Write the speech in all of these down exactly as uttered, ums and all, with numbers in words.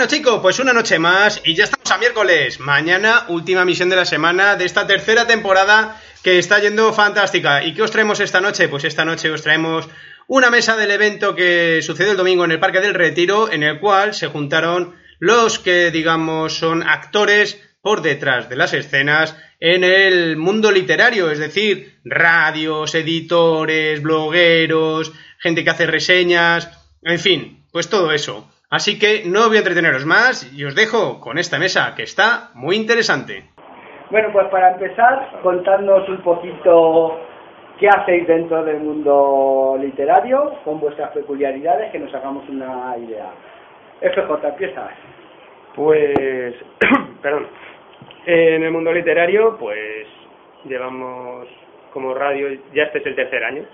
Bueno chicos, pues una noche más y ya estamos a miércoles. Mañana, última misión de la semana de esta tercera temporada que está yendo fantástica. ¿Y qué os traemos esta noche? Pues esta noche os traemos una mesa del evento que sucedió el domingo en el Parque del Retiro, en el cual se juntaron los que, digamos, son actores por detrás de las escenas en el mundo literario, es decir, radios, editores, blogueros, gente que hace reseñas, en fin, pues todo eso. Así que no voy a entreteneros más y os dejo con esta mesa que está muy interesante. Bueno, pues para empezar, contadnos un poquito qué hacéis dentro del mundo literario, con vuestras peculiaridades, que nos hagamos una idea. F J, empiezas. Pues, perdón, en el mundo literario, pues llevamos como radio, ya este es el tercer año,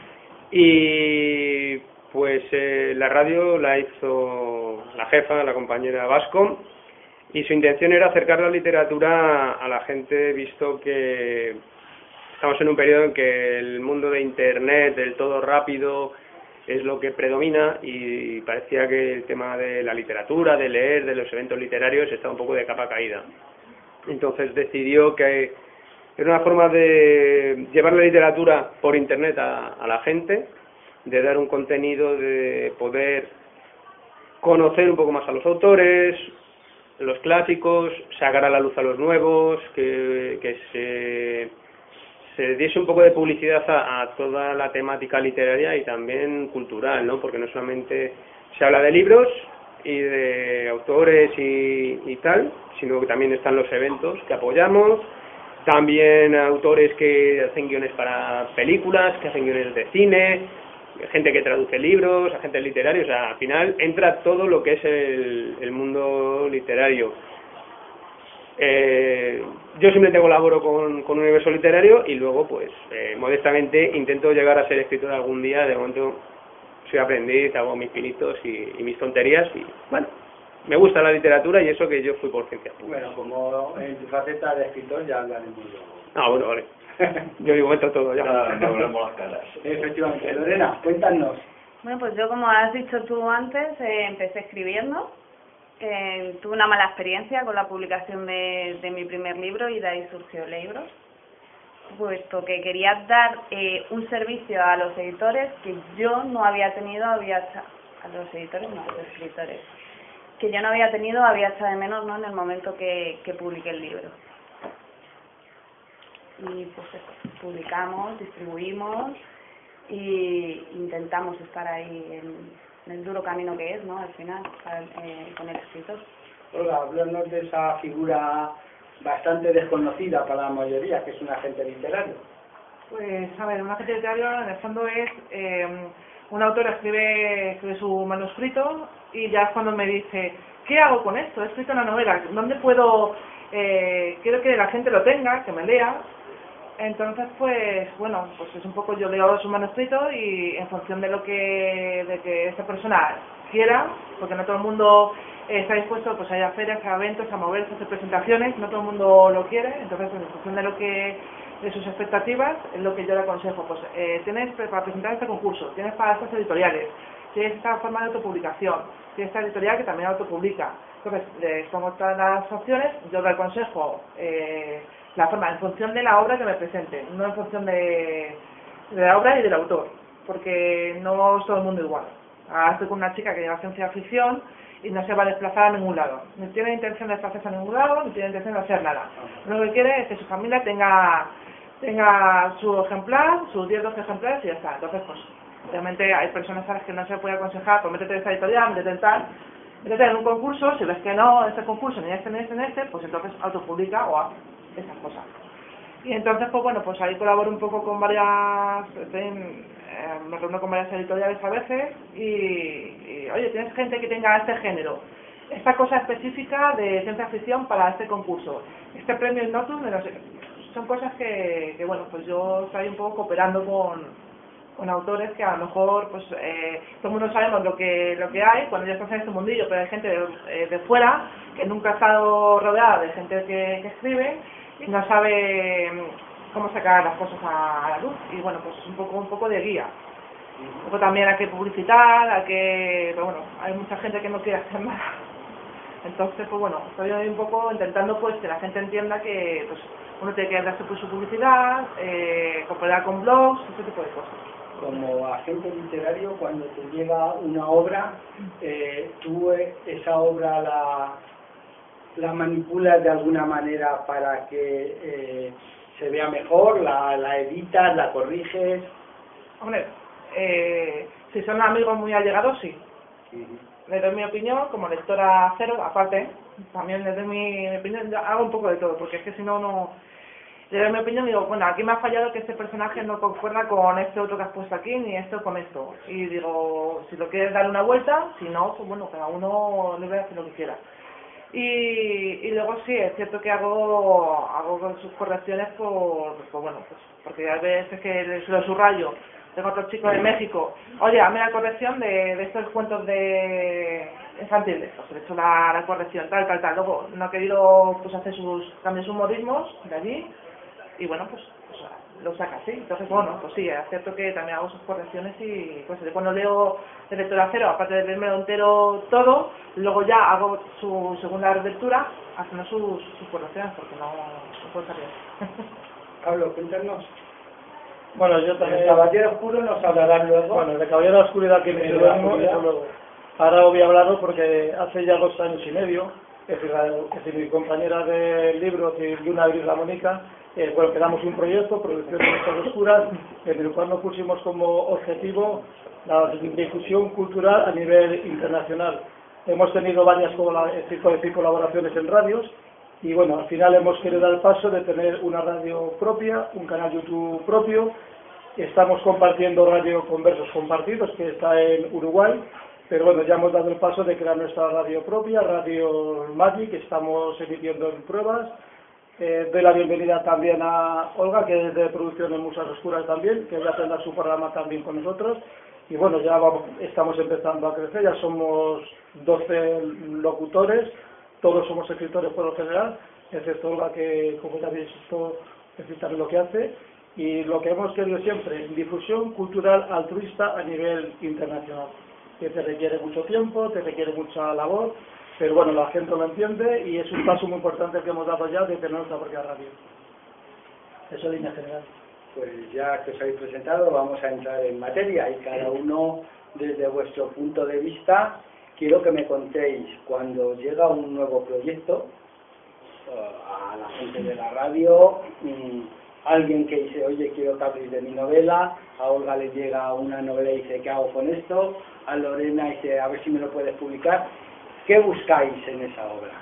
y pues eh, la radio la hizo la jefa, la compañera Vasco, y su intención era acercar la literatura a la gente, visto que estamos en un periodo en que el mundo de internet, del todo rápido, es lo que predomina, y parecía que el tema de la literatura, de leer, de los eventos literarios, estaba un poco de capa caída. Entonces decidió que era una forma de llevar la literatura por internet a, a la gente, de dar un contenido, de poder conocer un poco más a los autores, los clásicos, sacar a la luz a los nuevos, que, que se, se diese un poco de publicidad a, a toda la temática literaria y también cultural, ¿no? Porque no solamente se habla de libros y de autores y, y tal, sino que también están los eventos que apoyamos, también autores que hacen guiones para películas, que hacen guiones de cine, gente que traduce libros, agentes literarios, o sea, al final entra todo lo que es el, el mundo literario. Eh, yo simplemente colaboro con, con un universo literario y luego, pues, eh, modestamente intento llegar a ser escritor algún día. De momento soy aprendiz, hago mis pinitos y, y mis tonterías y, bueno, me gusta la literatura y eso que yo fui por ciencias públicas. Bueno, como en tu faceta de escritor ya hablaremos luego. Ah, bueno, vale. Yo digo, meto todo ya. Nada, no volvemos las caras. Efectivamente. Lorena, cuéntanos. Bueno, pues yo, como has dicho tú antes, eh, empecé escribiendo. Eh, tuve una mala experiencia con la publicación de, de mi primer libro y de ahí surgió Libros, puesto que quería dar eh, un servicio a los editores que yo no había tenido, había a los editores, no, a los escritores, que yo no había tenido, había echado de menos, ¿no?, en el momento que, que publiqué el libro. Y pues eso, publicamos, distribuimos y intentamos estar ahí en, en el duro camino que es, ¿no?, al final, para, eh, con el escritor. Hola, háblanos de esa figura bastante desconocida para la mayoría, que es un agente literario. Pues, a ver, un agente literario en el fondo es eh, un autor escribe, escribe su manuscrito y ya es cuando me dice, ¿qué hago con esto? He escrito una novela, ¿dónde puedo...? Eh, quiero que la gente lo tenga, que me lea. Entonces, pues, bueno, pues es un poco, yo leo su manuscrito y en función de lo que, de que esta persona quiera, porque no todo el mundo eh, está dispuesto pues a ir a ferias, a eventos, a moverse, a hacer presentaciones, no todo el mundo lo quiere. Entonces, pues, en función de lo que, de sus expectativas, es lo que yo le aconsejo. Pues eh, tienes para presentar este concurso, tienes para estas editoriales, tienes esta forma de autopublicación, tienes esta editorial que también autopublica. Entonces, les pongo todas las opciones, yo le aconsejo eh, la forma en función de la obra que me presente, no en función de, de la obra y del autor, porque no es todo el mundo igual. Ahora estoy con una chica que lleva ciencia ficción y no se va a desplazar a ningún lado, ni tiene intención de desplazarse a ningún lado, ni tiene intención de hacer nada. Lo que quiere es que su familia tenga tenga su ejemplar, sus diez doce ejemplares y ya está. Entonces, pues, obviamente hay personas a las que no se puede aconsejar, pues métete en esta editorial, métete en tal, métete en un concurso, si ves que no, este concurso, ni este, ni este, ni este, pues entonces autopublica o haz esas cosas. Y entonces, pues bueno, pues ahí colaboro un poco con varias, eh, me reúno con varias editoriales a veces y, y, oye, tienes gente que tenga este género, esta cosa específica de ciencia ficción para este concurso, este premio Innotus, no sé, son cosas que, que, bueno, pues yo estoy un poco cooperando con, con autores que a lo mejor, pues, eh, todo el mundo sabemos lo que lo que hay cuando ya estás en este mundillo, pero hay gente de, eh, de fuera que nunca ha estado rodeada de gente que, que escribe y no sabe cómo sacar las cosas a, a la luz, y bueno, pues un poco un poco de guía. Luego también hay que publicitar, hay que, pero bueno, hay mucha gente que no quiere hacer nada. Entonces, pues bueno, estoy ahí un poco intentando pues que la gente entienda que pues uno tiene que darse por su publicidad, eh, cooperar con blogs, ese tipo de cosas. Como agente literario, cuando te llega una obra, eh, tú esa obra la, la manipulas de alguna manera para que eh, se vea mejor, la, la editas, la corriges. Hombre, eh, si son amigos muy allegados, sí. Uh-huh. Les doy mi opinión, como lectora cero, aparte, también les doy mi, mi opinión, yo hago un poco de todo, porque es que si no, no... Le doy mi opinión y digo, bueno, aquí me ha fallado que este personaje no concuerda con este otro que has puesto aquí, ni esto con esto. Y digo, si lo quieres dar una vuelta, si no, pues bueno, cada uno libre de hacer lo que quiera. Y, y luego sí, es cierto que hago hago con sus correcciones por, pues bueno, pues porque a veces que se lo subrayo. Tengo otro chico de México, oye, hazme la corrección de, de estos cuentos de infantiles, pues le he hecho la, la corrección, tal, tal, tal. Luego no ha querido pues hacer sus cambios sus modismos de allí, y bueno, pues, pues lo saca así. Entonces, bueno, pues sí, es cierto que también hago sus correcciones y pues cuando leo de lectura cero, aparte de leerme entero todo, luego ya hago su segunda lectura haciendo sus, sus correcciones, porque no, no puedo salir. Pablo, cuéntanos. Bueno, yo también... El Caballero Oscuro nos hablarán luego. Bueno, de Caballero de la Oscuridad, que me seudónimo, eso luego. Ahora voy a hablaros porque hace ya dos años y medio, es decir, la, es decir mi compañera del libro, es decir, Yuna Gris La Mónica, eh, bueno, creamos un proyecto, Producción de Letras Oscuras, en el cual nos pusimos como objetivo la difusión cultural a nivel internacional. Hemos tenido varias colaboraciones en radios, y bueno, al final hemos querido dar el paso de tener una radio propia, un canal YouTube propio. Estamos compartiendo radio con Versos Compartidos, que está en Uruguay, pero bueno, ya hemos dado el paso de crear nuestra radio propia, Radio Magic, que estamos emitiendo en pruebas. Eh, doy la bienvenida también a Olga, que es de producción de Musas Oscuras también, que ya tendrá su programa también con nosotros. Y bueno, ya vamos, estamos empezando a crecer, ya somos doce locutores. Todos somos escritores por lo general, excepto Olga, que como ya habéis visto, es también lo que hace. Y lo que hemos querido siempre, difusión cultural altruista a nivel internacional, que te requiere mucho tiempo, te requiere mucha labor, pero bueno, la gente lo entiende y es un paso muy importante que hemos dado ya de tener nuestra propia radio. Eso en línea general. Pues ya que os habéis presentado, vamos a entrar en materia y cada uno desde vuestro punto de vista. Quiero que me contéis cuando llega un nuevo proyecto a la gente de la radio, alguien que dice, oye, quiero que habléis de mi novela, a Olga le llega una novela y dice, ¿qué hago con esto? A Lorena dice, a ver si me lo puedes publicar. ¿Qué buscáis en esa obra?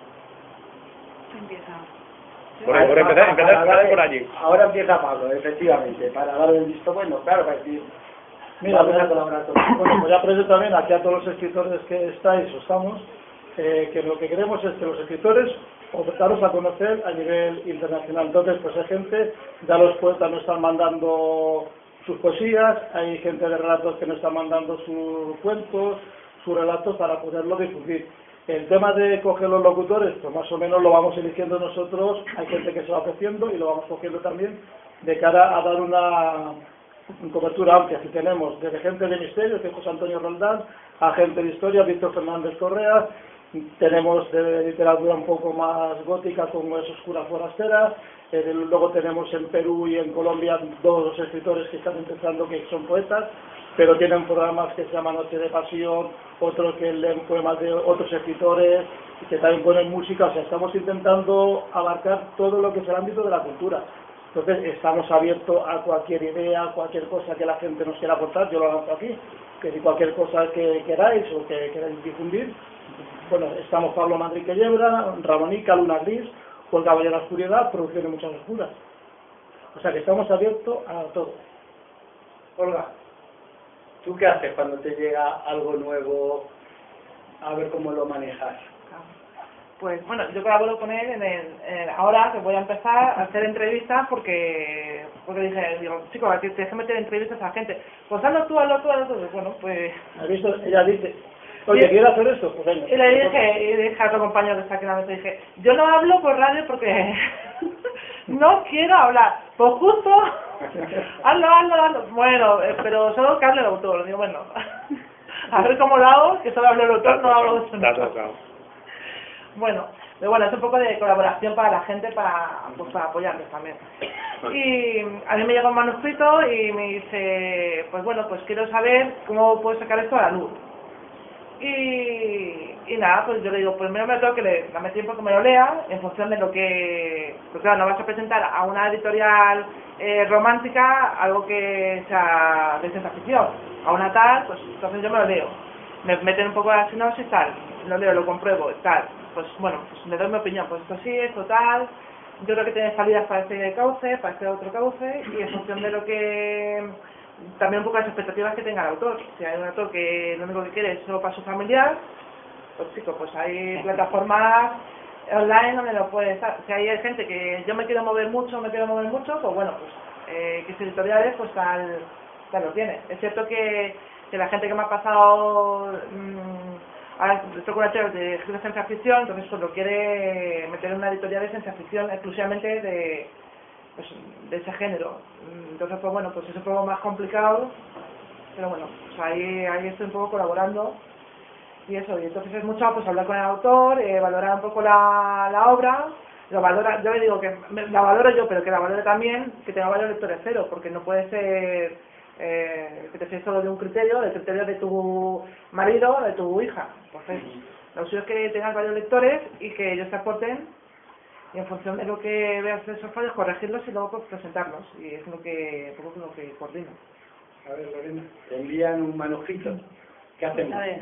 Empieza. Por, ahí, por empezar, empezar, empezar por allí. Ahora empieza Pablo, efectivamente, para darle el visto bueno, claro, para decir... Mira, vamos a colaborar todos. Bueno, pues ya presento también aquí a todos los escritores que estáis o estamos, eh, que lo que queremos es que los escritores daros a conocer a nivel internacional. Entonces, pues hay gente, ya los poetas nos están mandando sus poesías, hay gente de relatos que nos está mandando sus cuentos, sus relatos para poderlo difundir. El tema de coger los locutores, pues más o menos lo vamos eligiendo nosotros, hay gente que se va ofreciendo y lo vamos cogiendo también de cara a dar una... en cobertura amplia. Aquí tenemos desde gente de misterio, que es José Antonio Roldán, a gente de historia, Víctor Fernández Correa, tenemos de literatura un poco más gótica como es Oscura Forastera, eh, luego tenemos en Perú y en Colombia dos escritores que están empezando que son poetas, pero tienen programas que se llaman Noche de Pasión, otros que leen poemas de otros escritores y que también ponen música. O sea, estamos intentando abarcar todo lo que es el ámbito de la cultura. Entonces estamos abiertos a cualquier idea, cualquier cosa que la gente nos quiera aportar, yo lo lanzo aquí, que si cualquier cosa que queráis o que queráis difundir, bueno, estamos Pablo Manrique Yebra, Ramonica, Luna Gris, o el Caballero de la Oscuridad, Producción de Muchas Oscuras. O sea que estamos abiertos a todo. Olga, ¿tú qué haces cuando te llega algo nuevo? A ver cómo lo manejas. Pues bueno, yo colaboro con él en el, en el, ahora que voy a empezar a hacer entrevistas porque porque dije, digo, chicos, tienes que meter entrevistas a la gente. Pues hazlo tú, hazlo tú, hazlo tú. Bueno, pues... ¿Has visto? Ella dice, oye, ¿quieres hacer esto? Pues venga. Y le dije, y le dije a otro compañero que está aquí en la mesa, dije, yo no hablo por radio porque no quiero hablar. Pues justo, hazlo, hazlo, hazlo. Bueno, eh, pero solo que hable el autor. Digo, bueno, a ver cómo lo hago, que solo hablo el autor, no hablo de eso. Bueno, pero bueno, es un poco de colaboración para la gente, para, pues, para apoyarles también. Y a mí me llega un manuscrito y me dice, pues bueno, pues quiero saber cómo puedo sacar esto a la luz. Y, y nada, pues yo le digo, pues primero me lo tengo que leer, dame tiempo que me lo lea, en función de lo que... Pues claro, no vas a presentar a una editorial eh, romántica algo que sea de ciencia ficción, a una tal, pues entonces yo me lo leo. Me meten un poco la sinopsis, tal, lo leo, lo compruebo, tal. Pues bueno, pues me doy mi opinión, pues esto sí, esto tal. Yo creo que tiene salidas para este cauce, para este otro cauce, y en función de lo que... También un poco las expectativas que tenga el autor. Si hay un autor que lo único que quiere es solo para su familiar, pues chicos, pues hay plataformas online donde lo puede estar. Si hay gente que yo me quiero mover mucho, me quiero mover mucho, pues bueno, pues eh, que editoriales, pues tal, tal lo tiene. Es cierto que, que la gente que me ha pasado... Mmm, ahora estoy con una chica de escribe ciencia ficción, entonces pues lo quiere meter en una editorial de ciencia ficción exclusivamente de, pues, de ese género. Entonces pues bueno, pues es un poco más complicado, pero bueno, pues ahí, ahí estoy un poco colaborando y eso, y entonces es mucho pues hablar con el autor, eh, valorar un poco la, la obra, lo valora, yo le digo que la valoro yo, pero que la valore también, que tenga varios lectores cero, porque no puede ser eh, que te fíes solo de un criterio, del criterio de tu marido o de tu hija. Entonces, lo suyo es que tengas varios lectores y que ellos te aporten, y en función de lo que veas de esos fallos, corregirlos y luego pues, presentarlos, y es lo que, poco lo que coordino. A ver, Lorena, te envían un manuscrito, ¿qué hacemos? A ver.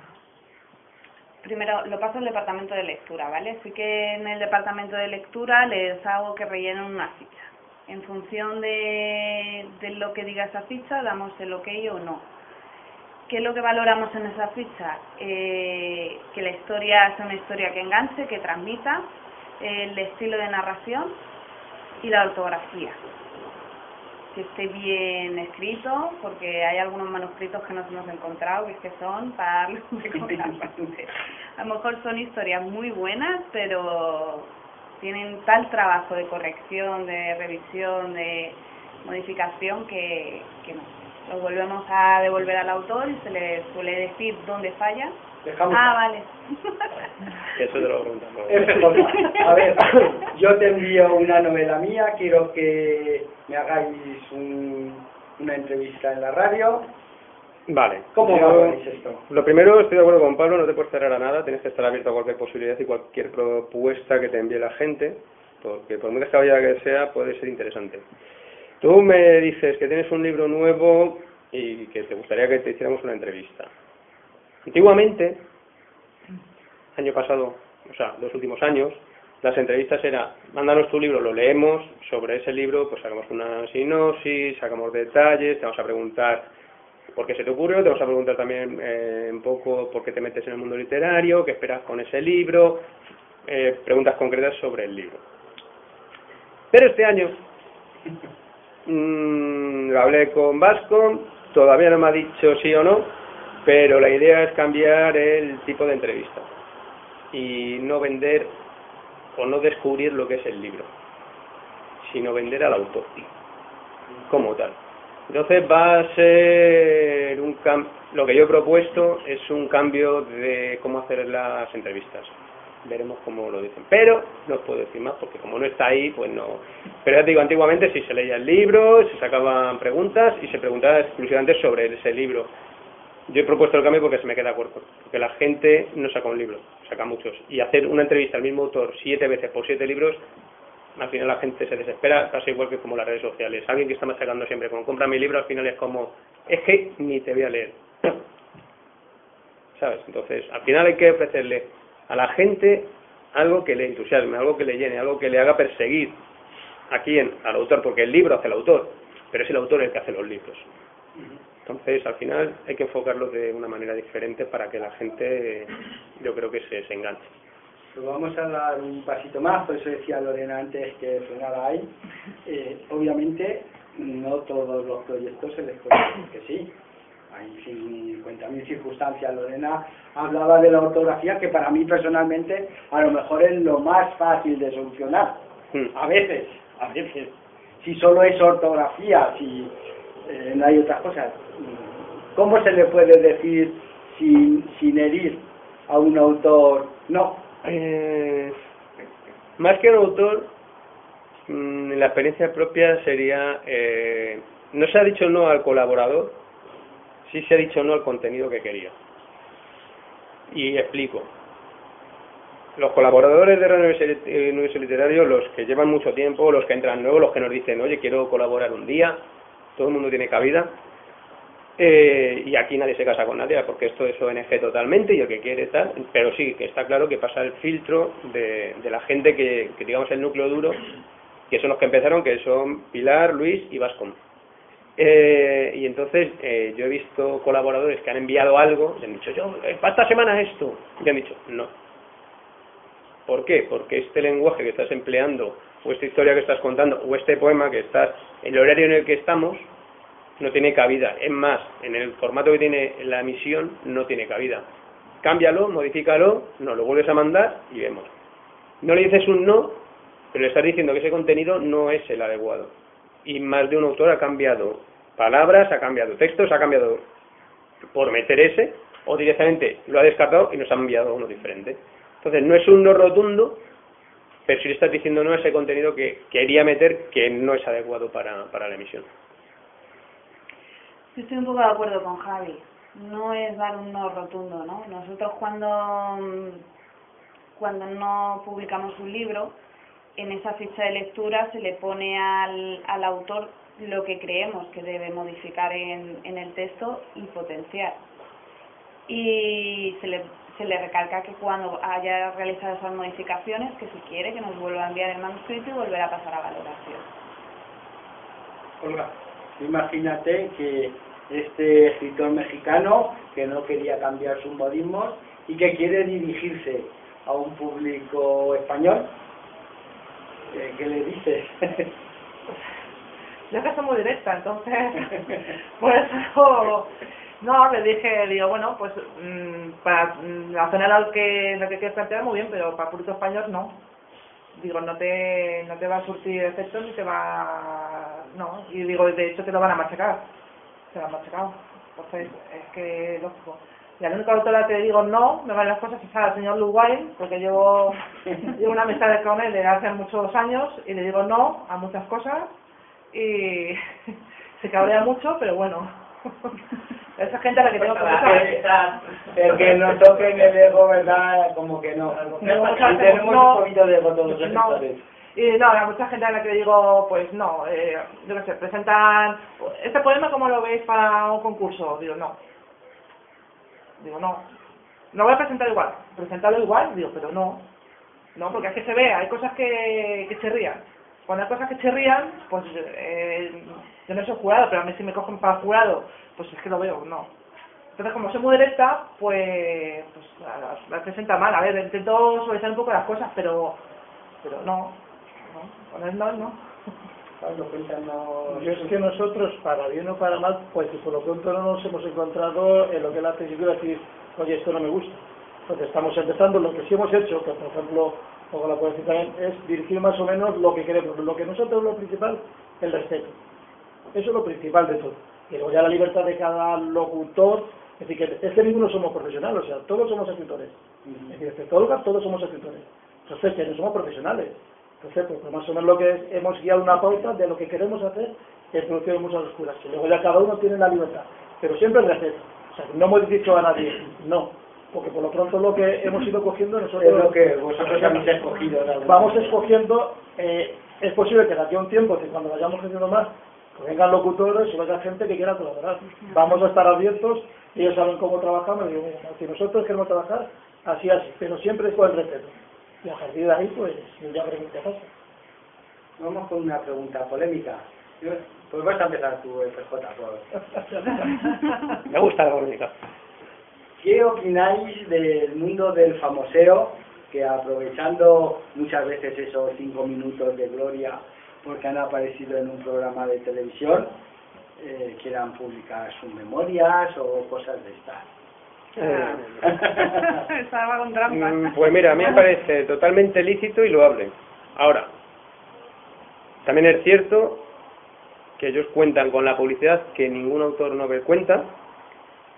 Primero, lo paso al departamento de lectura, ¿vale? Sí que en el departamento de lectura les hago que rellenen una ficha. En función de, de lo que diga esa ficha, damos el ok o no. ¿Qué es lo que valoramos en esa ficha? Eh, que la historia sea una historia que enganche, que transmita, el estilo de narración y la ortografía. Que esté bien escrito, porque hay algunos manuscritos que nos hemos encontrado que es que son para darle un bastante. A lo mejor son historias muy buenas, pero tienen tal trabajo de corrección, de revisión, de modificación que, que no. Los volvemos a devolver al autor y se le suele decir dónde falla. Dejamos ah, vale. Eso te lo preguntamos. A ver, yo te envío una novela mía, quiero que me hagáis un, una entrevista en la radio. Vale. ¿Cómo Yo, valoráis esto? Lo primero, estoy de acuerdo con Pablo, no te puedes cerrar a nada, tienes que estar abierto a cualquier posibilidad y cualquier propuesta que te envíe la gente, porque por muy descabellada que sea, puede ser interesante. Tú me dices que tienes un libro nuevo y que te gustaría que te hiciéramos una entrevista. Antiguamente, año pasado, o sea, los últimos años, las entrevistas eran, mándanos tu libro, lo leemos, sobre ese libro pues sacamos una sinopsis, sacamos detalles, te vamos a preguntar por qué se te ocurrió, te vamos a preguntar también eh, un poco por qué te metes en el mundo literario, qué esperas con ese libro, eh, preguntas concretas sobre el libro. Pero este año, mmm, lo hablé con Vasco, todavía no me ha dicho sí o no, pero la idea es cambiar el tipo de entrevista y no vender o no descubrir lo que es el libro, sino vender al autor como tal. Entonces va a ser un cambio, lo que yo he propuesto es un cambio de cómo hacer las entrevistas. Veremos cómo lo dicen, pero no os puedo decir más porque como no está ahí, pues no. Pero ya te digo, antiguamente sí se leía el libro, se sacaban preguntas y se preguntaba exclusivamente sobre ese libro. Yo he propuesto el cambio porque se me queda corto, porque la gente no saca un libro, saca muchos. Y hacer una entrevista al mismo autor siete veces por siete libros, al final la gente se desespera, casi igual que como las redes sociales. Alguien que está machacando siempre con compra mi libro, al final es como, es que ni te voy a leer. ¿Sabes? Entonces, al final hay que ofrecerle a la gente algo que le entusiasme, algo que le llene, algo que le haga perseguir a quién, al autor, porque el libro hace el autor, pero es el autor el que hace los libros. Entonces, al final hay que enfocarlo de una manera diferente para que la gente, yo creo que se, se enganche. Pues vamos a dar un pasito más, por eso decía Lorena antes que frenara ahí. Eh, obviamente, no todos los proyectos se les puede decir que sí. Hay cincuenta mil circunstancias. Lorena hablaba de la ortografía, que para mí personalmente a lo mejor es lo más fácil de solucionar. Hmm. A veces, a veces. Si solo es ortografía, si eh, no hay otras cosas. ¿Cómo se le puede decir sin, sin herir a un autor? No, Eh, más que un autor, mmm, la experiencia propia sería, eh, no se ha dicho no al colaborador, sí se ha dicho no al contenido que quería. Y explico. Los colaboradores de Radio Universo Literario, los que llevan mucho tiempo, los que entran nuevos, los que nos dicen, oye, quiero colaborar un día, todo el mundo tiene cabida, eh, y aquí nadie se casa con nadie, porque esto es O N G totalmente, y el que quiere tal, pero sí, que está claro que pasa el filtro de, de la gente que, que, digamos, el núcleo duro, que son los que empezaron, que son Pilar, Luis y Bascom. Eh, y entonces eh, yo he visto colaboradores que han enviado algo, y han dicho, yo, para esta semana esto, y han dicho, no. ¿Por qué? Porque este lenguaje que estás empleando, o esta historia que estás contando, o este poema que estás, en el horario en el que estamos, no tiene cabida. Es más, en el formato que tiene la emisión, no tiene cabida. Cámbialo, modifícalo, nos lo vuelves a mandar y vemos. No le dices un no, pero le estás diciendo que ese contenido no es el adecuado. Y más de un autor ha cambiado palabras, ha cambiado textos, ha cambiado por meter ese, o directamente lo ha descartado y nos ha enviado uno diferente. Entonces no es un no rotundo, pero sí le estás diciendo no a ese contenido que quería meter que no es adecuado para, para la emisión. Yo estoy un poco de acuerdo con Javi. No es dar un no rotundo, ¿no? Nosotros cuando, cuando no publicamos un libro, en esa ficha de lectura se le pone al, al autor lo que creemos que debe modificar en, en el texto y potenciar. Y se le, se le recalca que cuando haya realizado esas modificaciones, que si quiere que nos vuelva a enviar el manuscrito y volver a pasar a valoración. Olga, imagínate que este escritor mexicano que no quería cambiar sus modismos y que quiere dirigirse a un público español, ¿qué le dices? Yo que soy muy directa, entonces, pues, oh, no, le dije, digo, bueno, pues, mmm, para mmm, la zona lo que, lo que quieres plantear muy bien, pero para público español no. Digo, no te, no te va a surtir efecto ni te va, no, y digo, de hecho te lo van a machacar, te lo han machacado, entonces, es que, lógico. Y a la única autora que le digo no, me van las cosas, es al señor Luguay, porque llevo, llevo una amistad con él desde hace muchos años, y le digo no a muchas cosas, y se cabrea mucho, pero bueno, esa gente a la que tengo que pensar. El que nos toquen el ego, ¿verdad? Como que no. no, y tenemos no, un poquito de ego todos los escritores. No, y no, a mucha gente a la que digo, pues no, eh, yo qué sé, presentan, ¿este poema cómo lo veis para un concurso? Digo, no. Digo, no. No voy a presentar igual. Presentarlo igual, digo, pero no. No, porque es que se ve, hay cosas que, que chirrían. Cuando hay cosas que chirrían, pues eh, yo no soy jurado, pero a mí si me cogen para jurado, pues es que lo veo, no. Entonces, como soy muy directa, pues, pues la, la presenta mal. A ver, intento suavizar un poco las cosas, pero pero no. no. Cuando es no, no. Pablo, cuéntanos. Yo es que nosotros, para bien o para mal, pues por lo pronto no nos hemos encontrado en lo que es la tesitura, decir, oye, esto no me gusta. Entonces estamos empezando, lo que sí hemos hecho, que por ejemplo, o la puedo decir también, es dirigir más o menos lo que queremos. Lo que nosotros, lo principal, el respeto. Eso es lo principal de todo. Y luego ya la libertad de cada locutor, es decir, que este mismo no somos profesionales, o sea, todos somos escritores. Es decir, excepto Olga, todos somos escritores. Entonces, que no somos profesionales. Entonces, pues más o menos lo que es, hemos guiado una pauta de lo que queremos hacer en producción de Musas Oscuras, que luego ya cada uno tiene la libertad, pero siempre el respeto. O sea, no hemos dicho a nadie, no, porque por lo pronto lo que hemos ido cogiendo nosotros... Es lo que vosotros habéis escogido. Vamos escogiendo, eh, es posible que de aquí a un tiempo, que cuando vayamos creciendo más, pues vengan locutores y vaya gente que quiera colaborar. Vamos a estar abiertos, ellos saben cómo trabajamos, y digo, mira, si nosotros queremos trabajar, así, así, pero siempre con el respeto. Y a partir de ahí, pues, ya veremos qué pasa. Vamos con una pregunta polémica. Pues vas a empezar tú, F J. Por... Me gusta la polémica. ¿Qué opináis del mundo del famoseo, que aprovechando muchas veces esos cinco minutos de gloria, porque han aparecido en un programa de televisión, eh, quieran publicar sus memorias o cosas de estas? Eh, Estaba con trampa. Pues mira, a mí me parece totalmente lícito y loable. Ahora, también es cierto que ellos cuentan con la publicidad que ningún autor novel cuenta,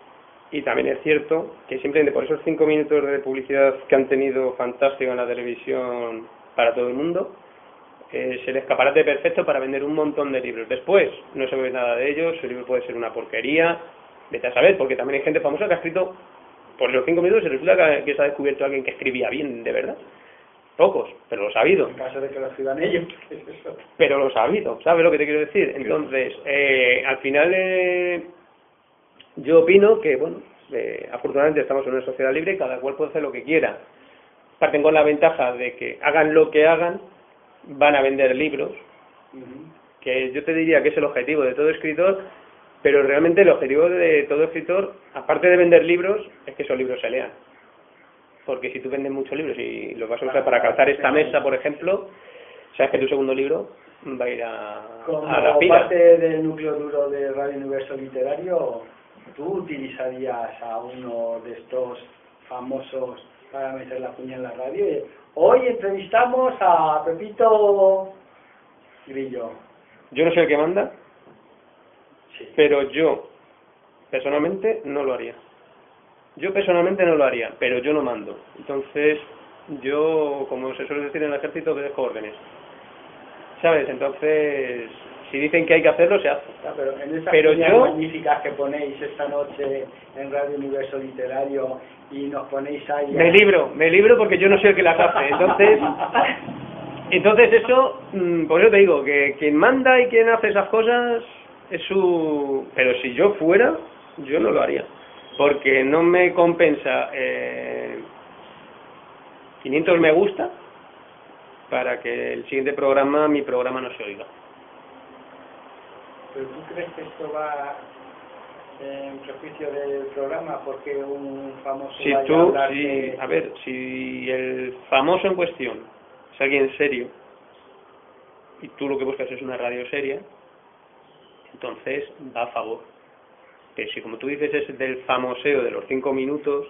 Y también es cierto que simplemente por esos cinco minutos de publicidad que han tenido fantástico en la televisión para todo el mundo, es el escaparate perfecto para vender un montón de libros. Después no se ve nada de ellos, el libro puede ser una porquería, vete a saber, porque también hay gente famosa que ha escrito por los cinco minutos y resulta que, que se ha descubierto a alguien que escribía bien, de verdad. Pocos, pero los ha habido. En caso de que lo escriban ellos. Pero los ha habido, ¿sabes lo que te quiero decir? Entonces, eh, al final eh, yo opino que, bueno, eh, afortunadamente estamos en una sociedad libre y cada cual puede hacer lo que quiera. Parten con la ventaja de que hagan lo que hagan, van a vender libros, uh-huh. que yo te diría que es el objetivo de todo escritor, pero realmente el objetivo de todo escritor, aparte de vender libros, es que esos libros se lean. Porque si tú vendes muchos libros y los vas a usar para calzar esta mesa, por ejemplo, sabes que tu segundo libro va a ir a, Como a la pila. parte del núcleo duro de Radio Universo Literario, ¿tú utilizarías a uno de estos famosos para meter la cuña en la radio? Hoy entrevistamos a Pepito Grillo. Yo no soy el que manda, sí. pero yo personalmente no lo haría. Yo personalmente no lo haría, pero yo no mando. Entonces, yo, como se suele decir en el ejército, que dejo órdenes. ¿Sabes? Entonces, si dicen que hay que hacerlo, se hace. Ya, pero en esas pero yo magníficas que ponéis esta noche en Radio Universo Literario y nos ponéis ahí... Me libro, me libro porque yo no soy el que las hace. Entonces, entonces eso, por eso te digo, que quien manda y quien hace esas cosas es su... Pero si yo fuera, yo no lo haría. Porque no me compensa eh, quinientos me gusta para que el siguiente programa, mi programa no se oiga. ¿Pero tú crees que esto va en prejuicio del programa porque un famoso si vaya tú, a hablar si, de... a ver, si el famoso en cuestión es alguien serio y tú lo que buscas es una radio seria, entonces va a favor. Pero si como tú dices es del famoseo de los cinco minutos,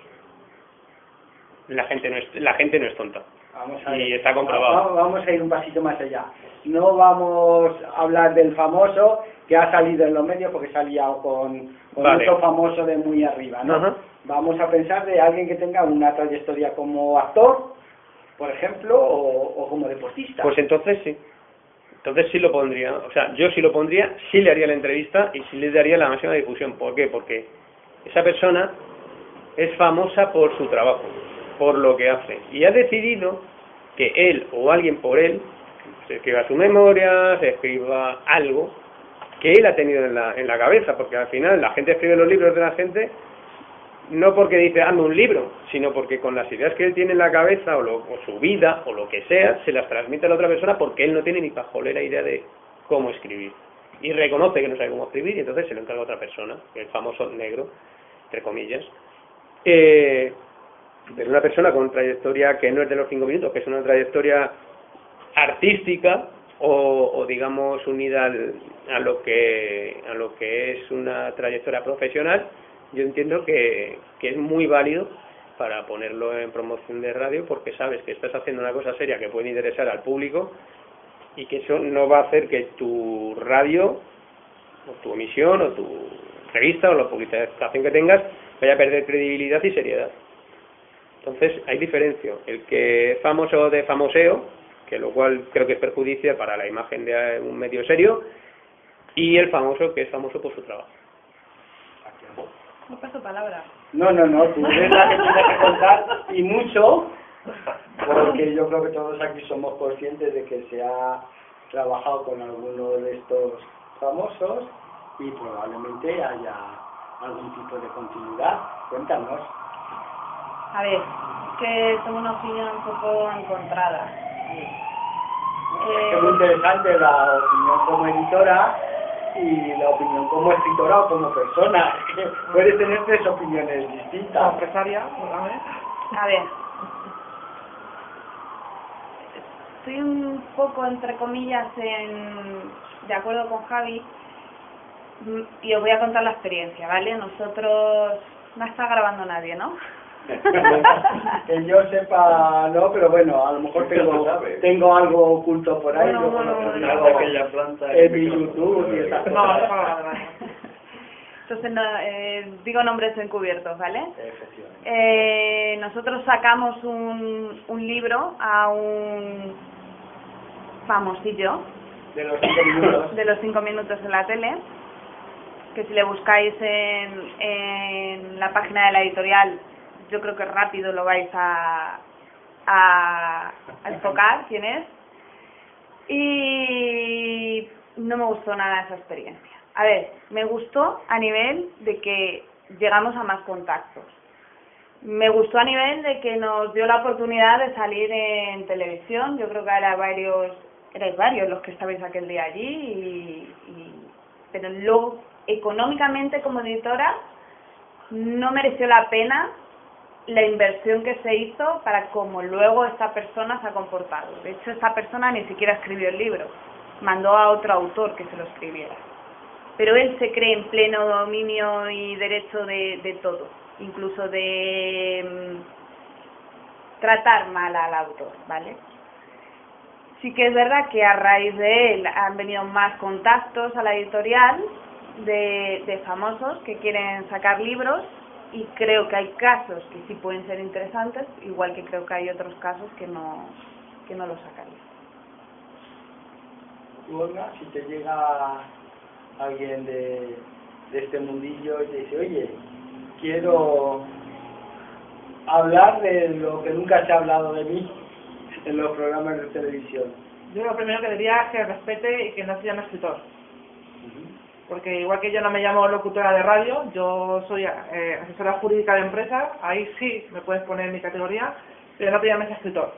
la gente no es, la gente no es tonta. Vamos a y ir, está comprobado. Vamos, vamos a ir un pasito más allá. No vamos a hablar del famoso que ha salido en los medios porque se ha liado con, con vale. otro famoso de muy arriba, ¿no? Ajá. Vamos a pensar de alguien que tenga una trayectoria como actor, por ejemplo, o, o como deportista. Pues entonces sí. Entonces sí lo pondría. O sea, yo sí lo pondría, sí le haría la entrevista y sí le daría la máxima difusión. ¿Por qué? Porque esa persona es famosa por su trabajo, por lo que hace. Y ha decidido que él o alguien por él se escriba su memoria, se escriba algo que él ha tenido en la, en la cabeza. Porque al final la gente escribe los libros de la gente no porque dice, hazme un libro, sino porque con las ideas que él tiene en la cabeza, o, lo, o su vida, o lo que sea, se las transmite a la otra persona porque él no tiene ni pajolera idea de cómo escribir. Y reconoce que no sabe cómo escribir y entonces se lo encarga a otra persona, el famoso negro, entre comillas. Eh, pero una persona con trayectoria que no es de los cinco minutos, que es una trayectoria artística, o, o digamos unida al, a lo que a lo que es una trayectoria profesional, yo entiendo que, que es muy válido para ponerlo en promoción de radio porque sabes que estás haciendo una cosa seria que puede interesar al público y que eso no va a hacer que tu radio o tu emisión o tu revista o la publicación que tengas vaya a perder credibilidad y seriedad. Entonces hay diferencia, el que es famoso de famoseo, que lo cual creo que es perjudicial para la imagen de un medio serio, y el famoso que es famoso por su trabajo. No paso palabra. No, no, no, tú eres la que tienes que contar y mucho, porque yo creo que todos aquí somos conscientes de que se ha trabajado con alguno de estos famosos y probablemente haya algún tipo de continuidad. Cuéntanos. A ver, que tengo una opinión un poco encontrada. Eh, es muy interesante la opinión como editora y la opinión como escritora o como persona. Puedes tener tres opiniones distintas. Como empresaria, dígame. A ver, estoy un poco, entre comillas, en, de acuerdo con Javi, y os voy a contar la experiencia, ¿vale? Nosotros... No está grabando nadie, ¿no? Que yo sepa, no, pero bueno, a lo mejor tengo, tengo algo oculto por ahí. Bueno, luego bueno, lo bueno, publico aquella planta en mi YouTube y esas No, cosas. no, no, no. Entonces, no, eh, digo nombres encubiertos, ¿vale? Efectivamente. Eh, nosotros sacamos un, un libro a un famosillo De los cinco minutos. de los cinco minutos en la tele, que si le buscáis en, en la página de la editorial, yo creo que rápido lo vais a, a, a enfocar quién es. Y no me gustó nada esa experiencia. A ver, me gustó a nivel de que llegamos a más contactos. Me gustó a nivel de que nos dio la oportunidad de salir en televisión. Yo creo que era varios, erais varios los que estabais aquel día allí. Y, y, pero luego, económicamente como editora, no mereció la pena la inversión que se hizo para cómo luego esta persona se ha comportado. De hecho, esta persona ni siquiera escribió el libro. Mandó a otro autor que se lo escribiera. Pero él se cree en pleno dominio y derecho de, de todo, incluso de mm, tratar mal al autor, ¿vale? Sí que es verdad que a raíz de él han venido más contactos a la editorial de, de famosos que quieren sacar libros, y creo que hay casos que sí pueden ser interesantes, igual que creo que hay otros casos que no, que no lo sacarían. Tú, Olga, si te llega alguien de, de este mundillo y te dice, oye, quiero hablar de lo que nunca se ha hablado de mí en los programas de televisión. Yo lo primero que diría es que respete y que no se llame escritor. Porque igual que yo no me llamo locutora de radio, yo soy eh, asesora jurídica de empresas, ahí sí me puedes poner mi categoría, pero no te llames escritor.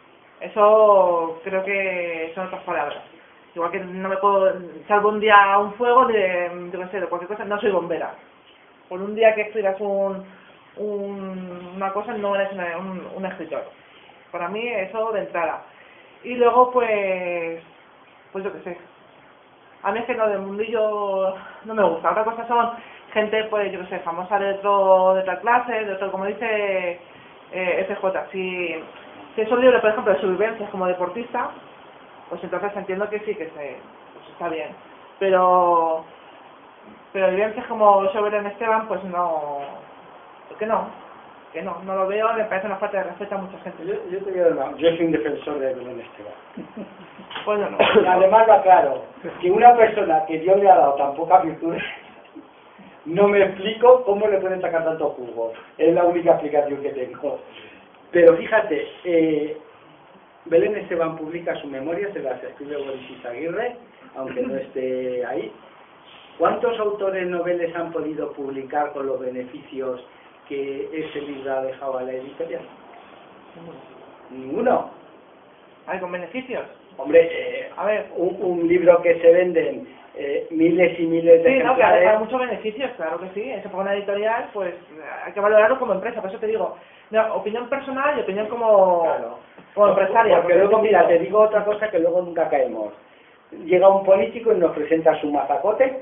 Eso creo que son otras palabras. Igual que no me puedo, salvo un día a un fuego de, yo qué sé, de cualquier cosa, no soy bombera. Por un día que escribas un, un, una cosa no eres una, un, un escritor. Para mí eso de entrada. Y luego pues, pues yo qué sé. A mí es que lo del mundillo no me gusta. Otra cosa son gente, pues yo qué sé, famosa de otro, de otra clase, de otro, como dice eh, F J. Si, si es un libro, por ejemplo, de supervivencias como deportista, pues entonces entiendo que sí, que se, pues está bien. Pero, pero vivencias como Belén Esteban, pues no, que no, que no, no lo veo, me parece una falta de respeto a mucha gente. Yo, yo te digo, no, yo soy un defensor de Belén Esteban. Pues no. Y además lo aclaro, que una persona que Dios le ha dado tan pocas virtudes, no me explico cómo le pueden sacar tanto jugo. Es la única explicación que tengo. Pero fíjate, eh, Belén Esteban publica sus memorias, se las escribe Boris Izaguirre, aunque no esté ahí. ¿Cuántos autores noveles han podido publicar con los beneficios que ese libro ha dejado a la editorial? Ninguno. ¿Hay con beneficios? Hombre, eh, a ver, un, un libro que se venden eh, miles y miles de sí, no, que ha ejemplares. dejado muchos beneficios, claro que sí. Eso para una editorial, pues hay que valorarlo como empresa. Por eso te digo, no, opinión personal y opinión como, claro, como empresaria. Porque, porque luego, mira, te digo otra cosa que luego nunca caemos. Llega un político y nos presenta su mazacote,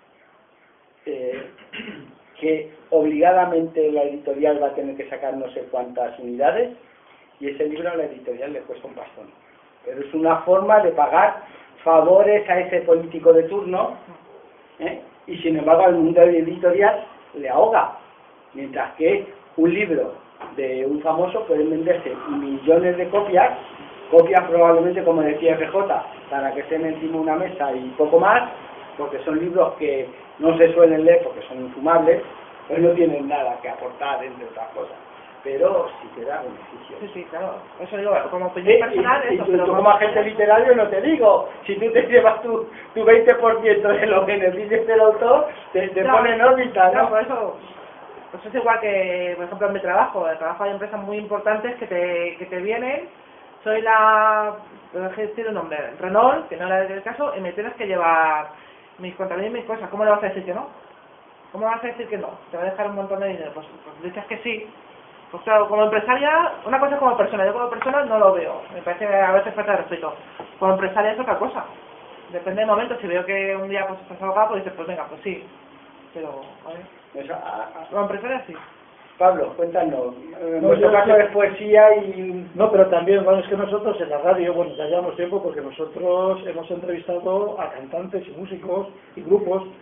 eh, que obligadamente la editorial va a tener que sacar no sé cuántas unidades, y ese libro a la editorial le cuesta un bastón. Pero es una forma de pagar favores a ese político de turno, ¿eh? Y sin embargo al mundo editorial le ahoga, mientras que un libro de un famoso puede venderse millones de copias, copias probablemente, como decía F J, para que estén encima de una mesa y poco más, porque son libros que no se suelen leer porque son infumables, pues no tienen nada que aportar, entre otras cosas. Pero sí te da beneficios. Sí, sí, claro. Eso digo, como opinión personal, y, y, eso, y tú, pero tú como agente literario no te digo, si tú te llevas tu, tu veinte por ciento de los beneficios del autor, te, te no, pone en órbita, ¿no? No, por eso, pues es igual que, por ejemplo, en mi trabajo. En el trabajo hay empresas muy importantes que te, que te vienen. Soy la, voy a decir un nombre, Renault, que no era el caso, y me tienes que llevar mis contabilidades y mis cosas. ¿Cómo le vas a decir que no? ¿Cómo vas a decir que no? Te va a dejar un montón de dinero. Pues, pues dices que sí. Pues claro, como empresaria, una cosa es como persona, yo como persona no lo veo, me parece que a veces falta de respeto. Como empresaria es otra cosa, depende del momento, si veo que un día pues estás ahogado, pues dices, pues venga, pues sí, pero, a ver, Eso, a, a, como empresaria sí. Pablo, cuéntanos, en No, vuestro yo- caso es poesía y... No, pero también, bueno, es que nosotros en la radio, bueno, ya llevamos tiempo porque nosotros hemos entrevistado a cantantes y músicos y grupos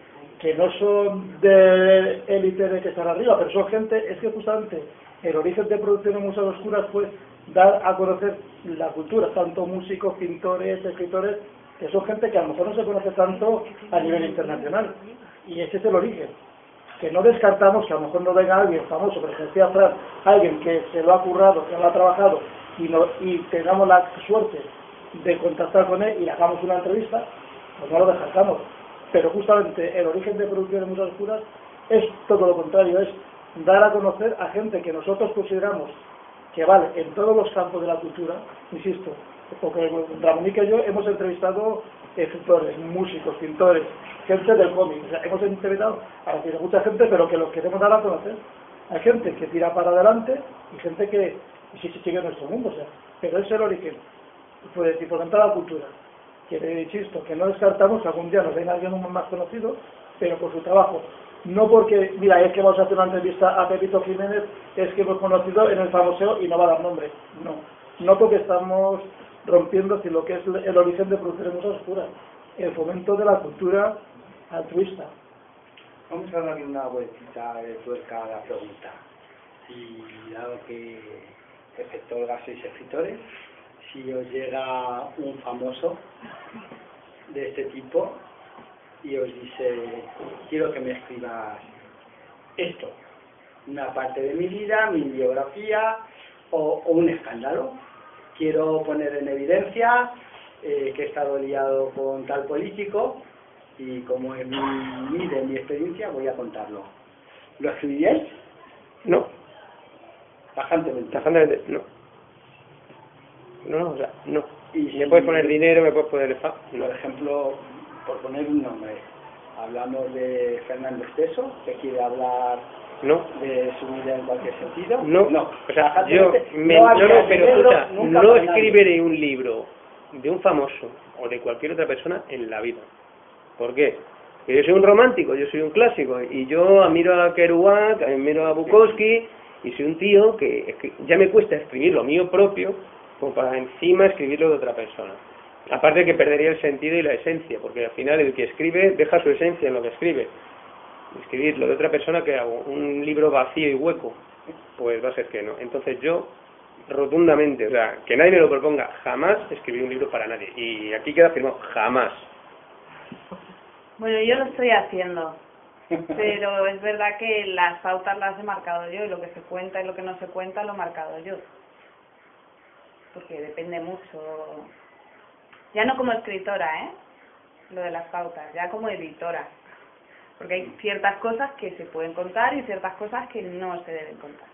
que no son de élite de que están arriba, pero son gente, es que justamente el origen de Producciones Musas Oscuras fue dar a conocer la cultura, tanto músicos, pintores, escritores, que son gente que a lo mejor no se conoce tanto a nivel internacional, y ese es el origen. Que no descartamos que a lo mejor no venga alguien famoso, pero que decía Fran, alguien que se lo ha currado, que lo ha trabajado, y, no, y tengamos la suerte de contactar con él y le hagamos una entrevista, pues no lo descartamos. Pero justamente el origen de Producciones Musas Oscuras es todo lo contrario, es dar a conocer a gente que nosotros consideramos que vale en todos los campos de la cultura, insisto, porque Ramónica y yo hemos entrevistado escritores, músicos, pintores, gente del cómic, o sea, hemos entrevistado a decir, mucha gente, pero que los queremos dar a conocer. Hay gente que tira para adelante y gente que sí se sigue en nuestro mundo, o sea, pero es el origen, pues, y por tanto la cultura. Que, insisto, que no descartamos que algún día nos venga alguien más conocido, pero por su trabajo. No porque, mira, es que vamos a hacer una entrevista a Pepito Jiménez, es que hemos conocido en el famoseo y no va a dar nombre. No, no porque estamos rompiendo si lo que es el origen de Producciones Musas Oscuras, el fomento de la cultura altruista. Vamos a darle una vueltita de tuerca a la pregunta. Y dado que efectólogos sois escritores, si os llega un famoso de este tipo y os dice, quiero que me escribas esto, una parte de mi vida, mi biografía o, o un escándalo, quiero poner en evidencia eh, que he estado liado con tal político y como es mi vida, mi experiencia, voy a contarlo. ¿Lo escribiríais? No. Tajantemente. Tajantemente, no. No, no, o sea, no. Y me si, puedes poner dinero, me puedes poner... fa- no. Por ejemplo, por poner un nombre, hablamos de Fernando Esteso, que quiere hablar No. de su vida en cualquier sentido. No, no. o sea, Tajantemente, yo me, no no, habría no, pero dinero escucha, nunca no para nadie. escribiré un libro de un famoso o de cualquier otra persona en la vida. ¿Por qué? Porque yo soy un romántico, yo soy un clásico, y yo admiro a Kerouac, admiro a Bukowski, y soy un tío que, es que ya me cuesta escribir lo mío propio, como para encima escribirlo de otra persona. Aparte que perdería el sentido y la esencia, porque al final el que escribe deja su esencia en lo que escribe. Escribir lo de otra persona, que hago un libro vacío y hueco, pues va a ser que no. Entonces yo, rotundamente, o sea, que nadie me lo proponga, jamás escribir un libro para nadie. Y aquí queda firmado, jamás. Bueno, yo lo estoy haciendo, pero es verdad que las pautas las he marcado yo y lo que se cuenta y lo que no se cuenta lo he marcado yo. Porque depende mucho. Ya no como escritora, ¿eh? Lo de las pautas, ya como editora. Porque hay ciertas cosas que se pueden contar y ciertas cosas que no se deben contar.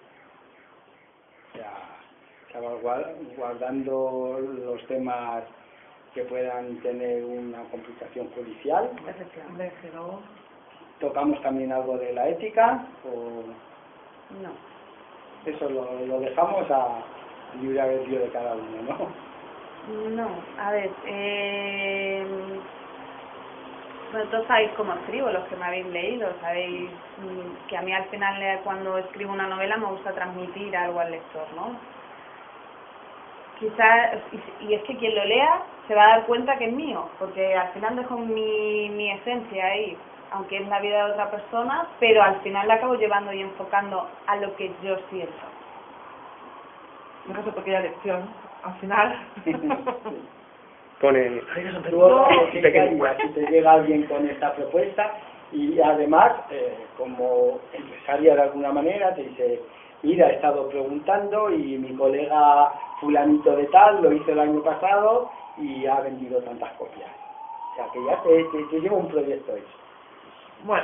O sea, estaba guardando los temas que puedan tener una complicación judicial. Efectivamente. Pero ¿Tocamos también algo de la ética? ¿O no. eso lo, lo dejamos a libre albedrío de cada uno, no? No, a ver, eh... vosotros sabéis cómo escribo, los que me habéis leído, sabéis que a mí al final cuando escribo una novela me gusta transmitir algo al lector, ¿no? Quizás, y es que quien lo lea se va a dar cuenta que es mío, porque al final dejo mi, mi esencia ahí, aunque es la vida de otra persona, pero al final la acabo llevando y enfocando a lo que yo siento. no caso pequeña lección, al final. Pone... Tú, ¿qué harías si te llega alguien con esta propuesta? Y además, eh, como empresaria de alguna manera, te dice, mira, he estado preguntando y mi colega fulanito de tal lo hizo el año pasado y ha vendido tantas copias. O sea, que ya te, te, te lleva un proyecto hecho. Bueno.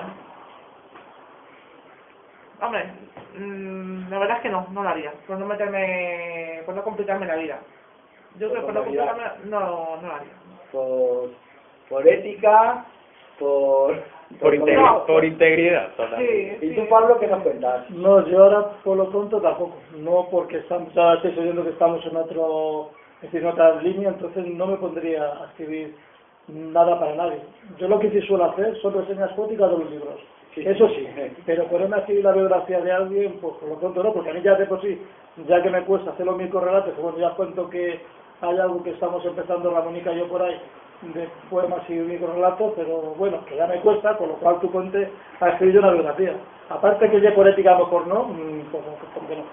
Hombre, mmm, la verdad es que no, no lo haría, por no meterme, por no complicarme la vida. Yo creo que por no complicarme, no, no lo haría. Por, por ética, por... Por, integri no, por integridad, total. Sí, ¿Y sí. tú, Pablo, qué nos cuentas? No, yo ahora por lo pronto tampoco. No porque estamos, ya estoy oyendo que estamos en otro, es decir, en otra línea, entonces no me pondría a escribir nada para nadie. Yo lo que sí suelo hacer son reseñas poéticas de los libros. Sí, Eso sí, sí, sí. pero ponerme a escribir la biografía de alguien, pues por lo pronto no, porque a mí ya de por sí, ya que me cuesta hacer los microrelatos, que bueno, ya cuento que hay algo que estamos empezando Ramónica y yo por ahí, de poemas y microrelatos, pero bueno, que ya me cuesta, con lo cual tú ponte a escribir una biografía. Aparte que ya poética a lo mejor no, pues, ¿por qué no?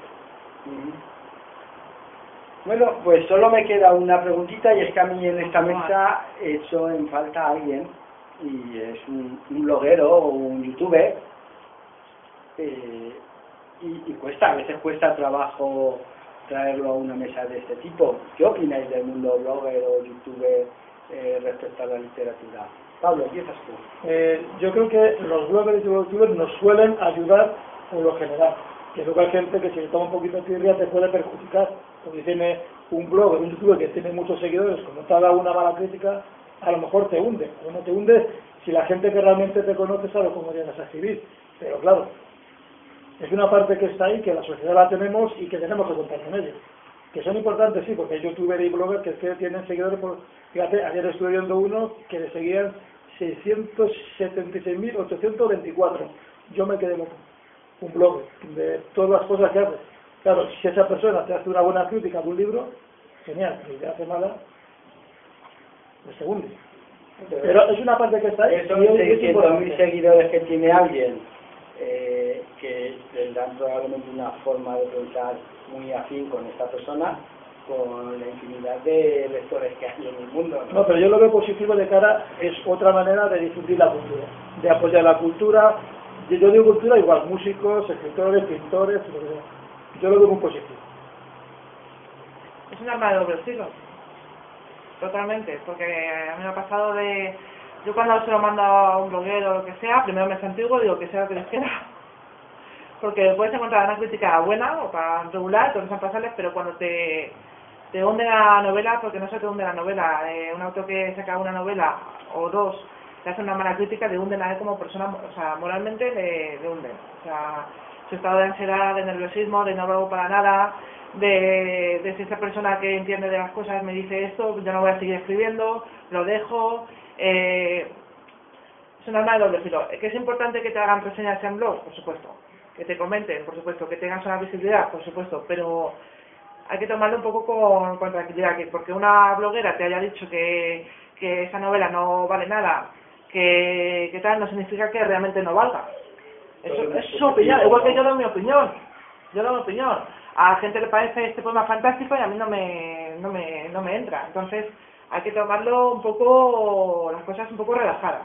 Bueno, pues solo me queda una preguntita, y es que a mí en esta mesa he hecho en falta a alguien, y es un, un bloguero o un youtuber, eh, y, y cuesta, a veces cuesta trabajo traerlo a una mesa de este tipo. ¿Qué opináis del mundo blogger o youtuber eh, respecto a la literatura? Pablo, empiezas tú. Eh, yo creo que los bloggers y los youtubers nos suelen ayudar en lo general, que luego hay gente que si le toma un poquito de tirria te puede perjudicar, porque tiene un blogger, un youtuber que tiene muchos seguidores, como te haga una mala crítica, a lo mejor te hunde, o no te hunde si la gente que realmente te conoce sabe cómo llegas a escribir, pero claro, es una parte que está ahí, que la sociedad la tenemos y que tenemos que contar con ellos. Que son importantes, sí, porque hay youtubers y bloggers que, es que tienen seguidores por... Fíjate, ayer estuve viendo uno que le seguían seiscientos setenta y seis mil ochocientos veinticuatro. Yo me quedé loco. Un blogger, de todas las cosas que hace. Claro, si esa persona te hace una buena crítica de un libro, genial, si te hace mala, pues se hunde. Pero es una parte que está ahí. Esos seiscientos mil seguidores que tiene alguien, eh, que tendrán probablemente una forma de pensar muy afín con esta persona, con la infinidad de lectores que hay en el mundo, ¿no? No, pero yo lo veo positivo de cara, es otra manera de difundir la cultura, de apoyar la cultura. Yo digo cultura igual, músicos, escritores, pintores, lo que sea. Yo lo veo muy positivo. Es un arma de doble filo, totalmente, porque a mí me ha pasado de... Yo cuando se lo mando a un bloguero o lo que sea, primero me santiguo y digo que sea lo que les quiera. Porque puedes encontrar una crítica buena o para regular, todos son pasables, pero cuando te, te hunde la novela, porque no se te hunde la novela, eh, un autor que saca una novela o dos, te hace una mala crítica, le hunden a él como persona, o sea, moralmente le, le hunden. O sea, su estado de ansiedad, de nerviosismo, de no valgo para nada, de, de si esa persona que entiende de las cosas me dice esto, yo no voy a seguir escribiendo, lo dejo. Eh, es un arma de doble filo. ¿Que es importante que te hagan reseñas en blogs? Por supuesto. Que te comenten, por supuesto, que tengas una visibilidad, por supuesto, pero hay que tomarlo un poco con, con tranquilidad, que porque una bloguera te haya dicho que, que esa novela no vale nada, que, que tal, no significa que realmente no valga. Eso es su opinión, igual que yo doy mi opinión, yo doy mi opinión. A la gente le parece este poema fantástico y a mí no me, no me, no me entra, entonces hay que tomarlo un poco, las cosas un poco relajadas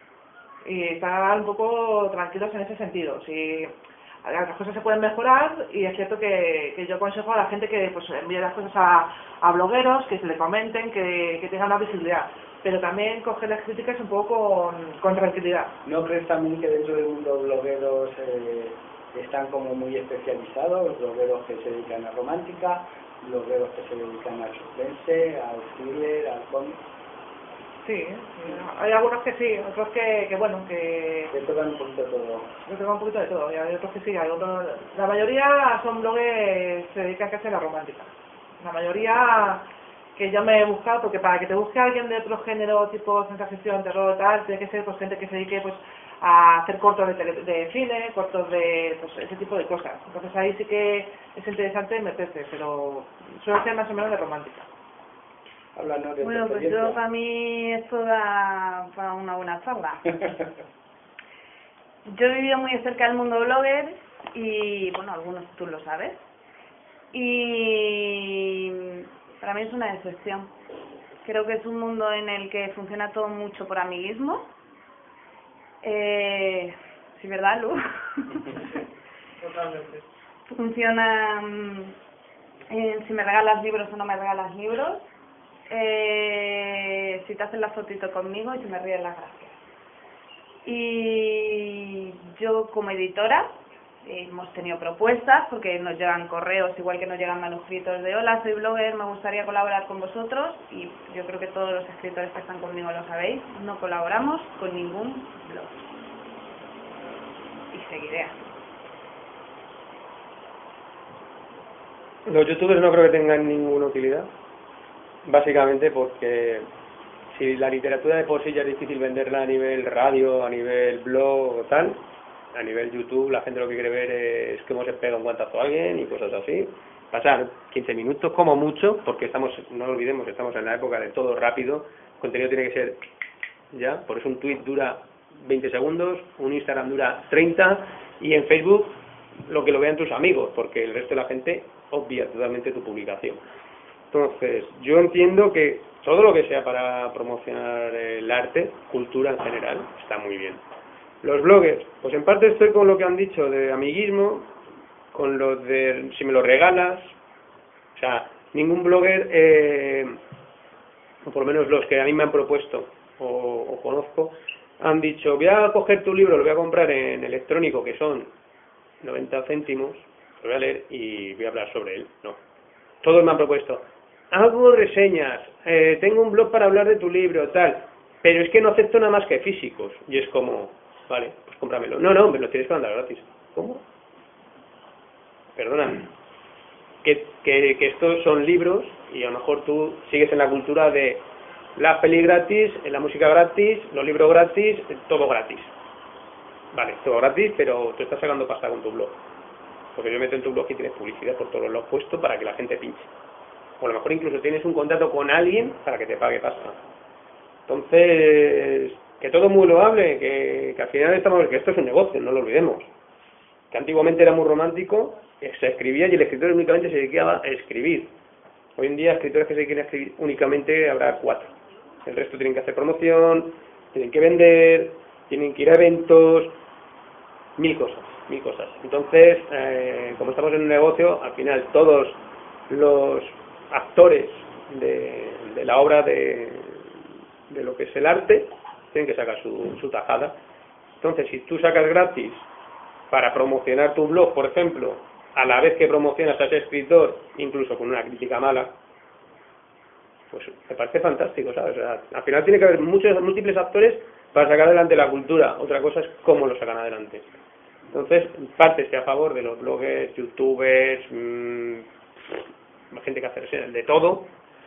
y estar un poco tranquilos en ese sentido. Si las cosas se pueden mejorar, y es cierto que, que yo aconsejo a la gente que pues envíe las cosas a, a blogueros, que se le comenten, que, que tengan una visibilidad, pero también coger las críticas un poco con, con tranquilidad. ¿No crees también que dentro del mundo blogueros eh, están como muy especializados? Blogueros que se dedican a romántica, blogueros que se dedican al suspense, al thriller, al cómic. Sí, hay algunos que sí, otros que, que bueno, que... Que tocan un poquito de todo. Que tocan un poquito de todo, y hay otros que sí, hay otros... La mayoría son blogs que se dedican casi a la romántica. La mayoría que yo me he buscado, porque para que te busque alguien de otro género, tipo ciencia ficción, terror, tal, tiene que ser pues gente que se dedique pues a hacer cortos de, tele, de cine, cortos de pues ese tipo de cosas. Entonces ahí sí que es interesante meterse, pero suele ser más o menos de romántica. Háblanos de Bueno, pues yo, para mí esto da para una buena charla. Yo he vivido muy de cerca del mundo blogger y, bueno, algunos tú lo sabes. Y para mí es una decepción. Creo que es un mundo en el que funciona todo mucho por amiguismo. Eh, ¿Sí, verdad, Lu? Totalmente. Funciona eh, si me regalas libros o no me regalas libros. Eh, si te haces la fotito conmigo y si me ríes las gracias. Y yo como editora eh, hemos tenido propuestas porque nos llegan correos igual que nos llegan manuscritos de hola, soy blogger, me gustaría colaborar con vosotros, y yo creo que todos los escritores que están conmigo lo sabéis, no colaboramos con ningún blog y seguiré así. Los youtubers no creo que tengan ninguna utilidad. Básicamente porque si la literatura de por sí ya es difícil venderla a nivel radio, a nivel blog o tal, a nivel YouTube la gente lo que quiere ver es cómo se pega un guantazo a alguien y cosas así, pasar quince minutos como mucho, porque estamos, no lo olvidemos, estamos en la época de todo rápido, el contenido tiene que ser ya, por eso un tweet dura veinte segundos, un Instagram dura treinta y en Facebook lo que lo vean tus amigos, porque el resto de la gente obvia totalmente tu publicación. Entonces, yo entiendo que todo lo que sea para promocionar el arte, cultura en general, está muy bien. Los bloggers, pues en parte estoy con lo que han dicho de amiguismo, con lo de si me lo regalas, o sea, ningún blogger, eh, o por lo menos los que a mí me han propuesto o, o conozco, han dicho, voy a coger tu libro, lo voy a comprar en electrónico, que son noventa céntimos, lo voy a leer y voy a hablar sobre él. No. Todos me han propuesto, hago reseñas, eh, tengo un blog para hablar de tu libro, tal, pero es que no acepto nada más que físicos. Y es como, vale, pues cómpramelo. No, no, me lo tienes que mandar gratis. ¿Cómo? Perdóname. Que, que, que estos son libros y a lo mejor tú sigues en la cultura de la peli gratis, la música gratis, los libros gratis, todo gratis. Vale, todo gratis, pero tú estás sacando pasta con tu blog. Porque yo meto en tu blog y tienes publicidad por todos los lados puesto para que la gente pinche. O a lo mejor incluso tienes un contrato con alguien para que te pague pasta. Entonces, que todo es muy loable, que, que al final estamos, que esto es un negocio, no lo olvidemos. Que antiguamente era muy romántico, se escribía y el escritor únicamente se dedicaba a escribir. Hoy en día, escritores que se quieren escribir únicamente habrá cuatro. El resto tienen que hacer promoción, tienen que vender, tienen que ir a eventos, mil cosas, mil cosas. Entonces, eh, como estamos en un negocio, al final todos los actores de, de la obra de, de lo que es el arte tienen que sacar su, su tajada. Entonces, si tú sacas gratis para promocionar tu blog, por ejemplo, a la vez que promocionas a ese escritor, incluso con una crítica mala, pues me parece fantástico, ¿sabes? O sea, al final tiene que haber muchos múltiples actores para sacar adelante la cultura. Otra cosa es cómo lo sacan adelante. Entonces, en parte estoy a favor de los bloggers, youtubers, mmm, gente que hace de todo.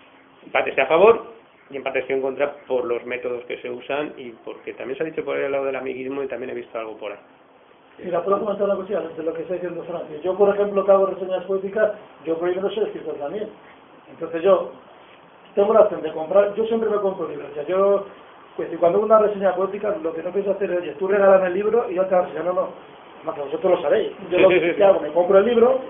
En parte estoy a favor y en parte estoy en contra por los métodos que se usan y porque también se ha dicho por ahí al lado del amiguismo y también he visto algo por ahí. Mira, puedo comentar una cosilla de lo que está diciendo Francia. Yo, por ejemplo, que hago reseñas poéticas, yo por ejemplo soy escritor también. Entonces yo tengo la opción de comprar, yo siempre me compro libros. O sea, yo, pues cuando hago una reseña poética, lo que no pienso hacer es, oye, tú regálame el libro y yo te hago reseña. No, no, más que vosotros lo sabéis. Yo sí, lo sí, que sí, hago, sí. me compro el libro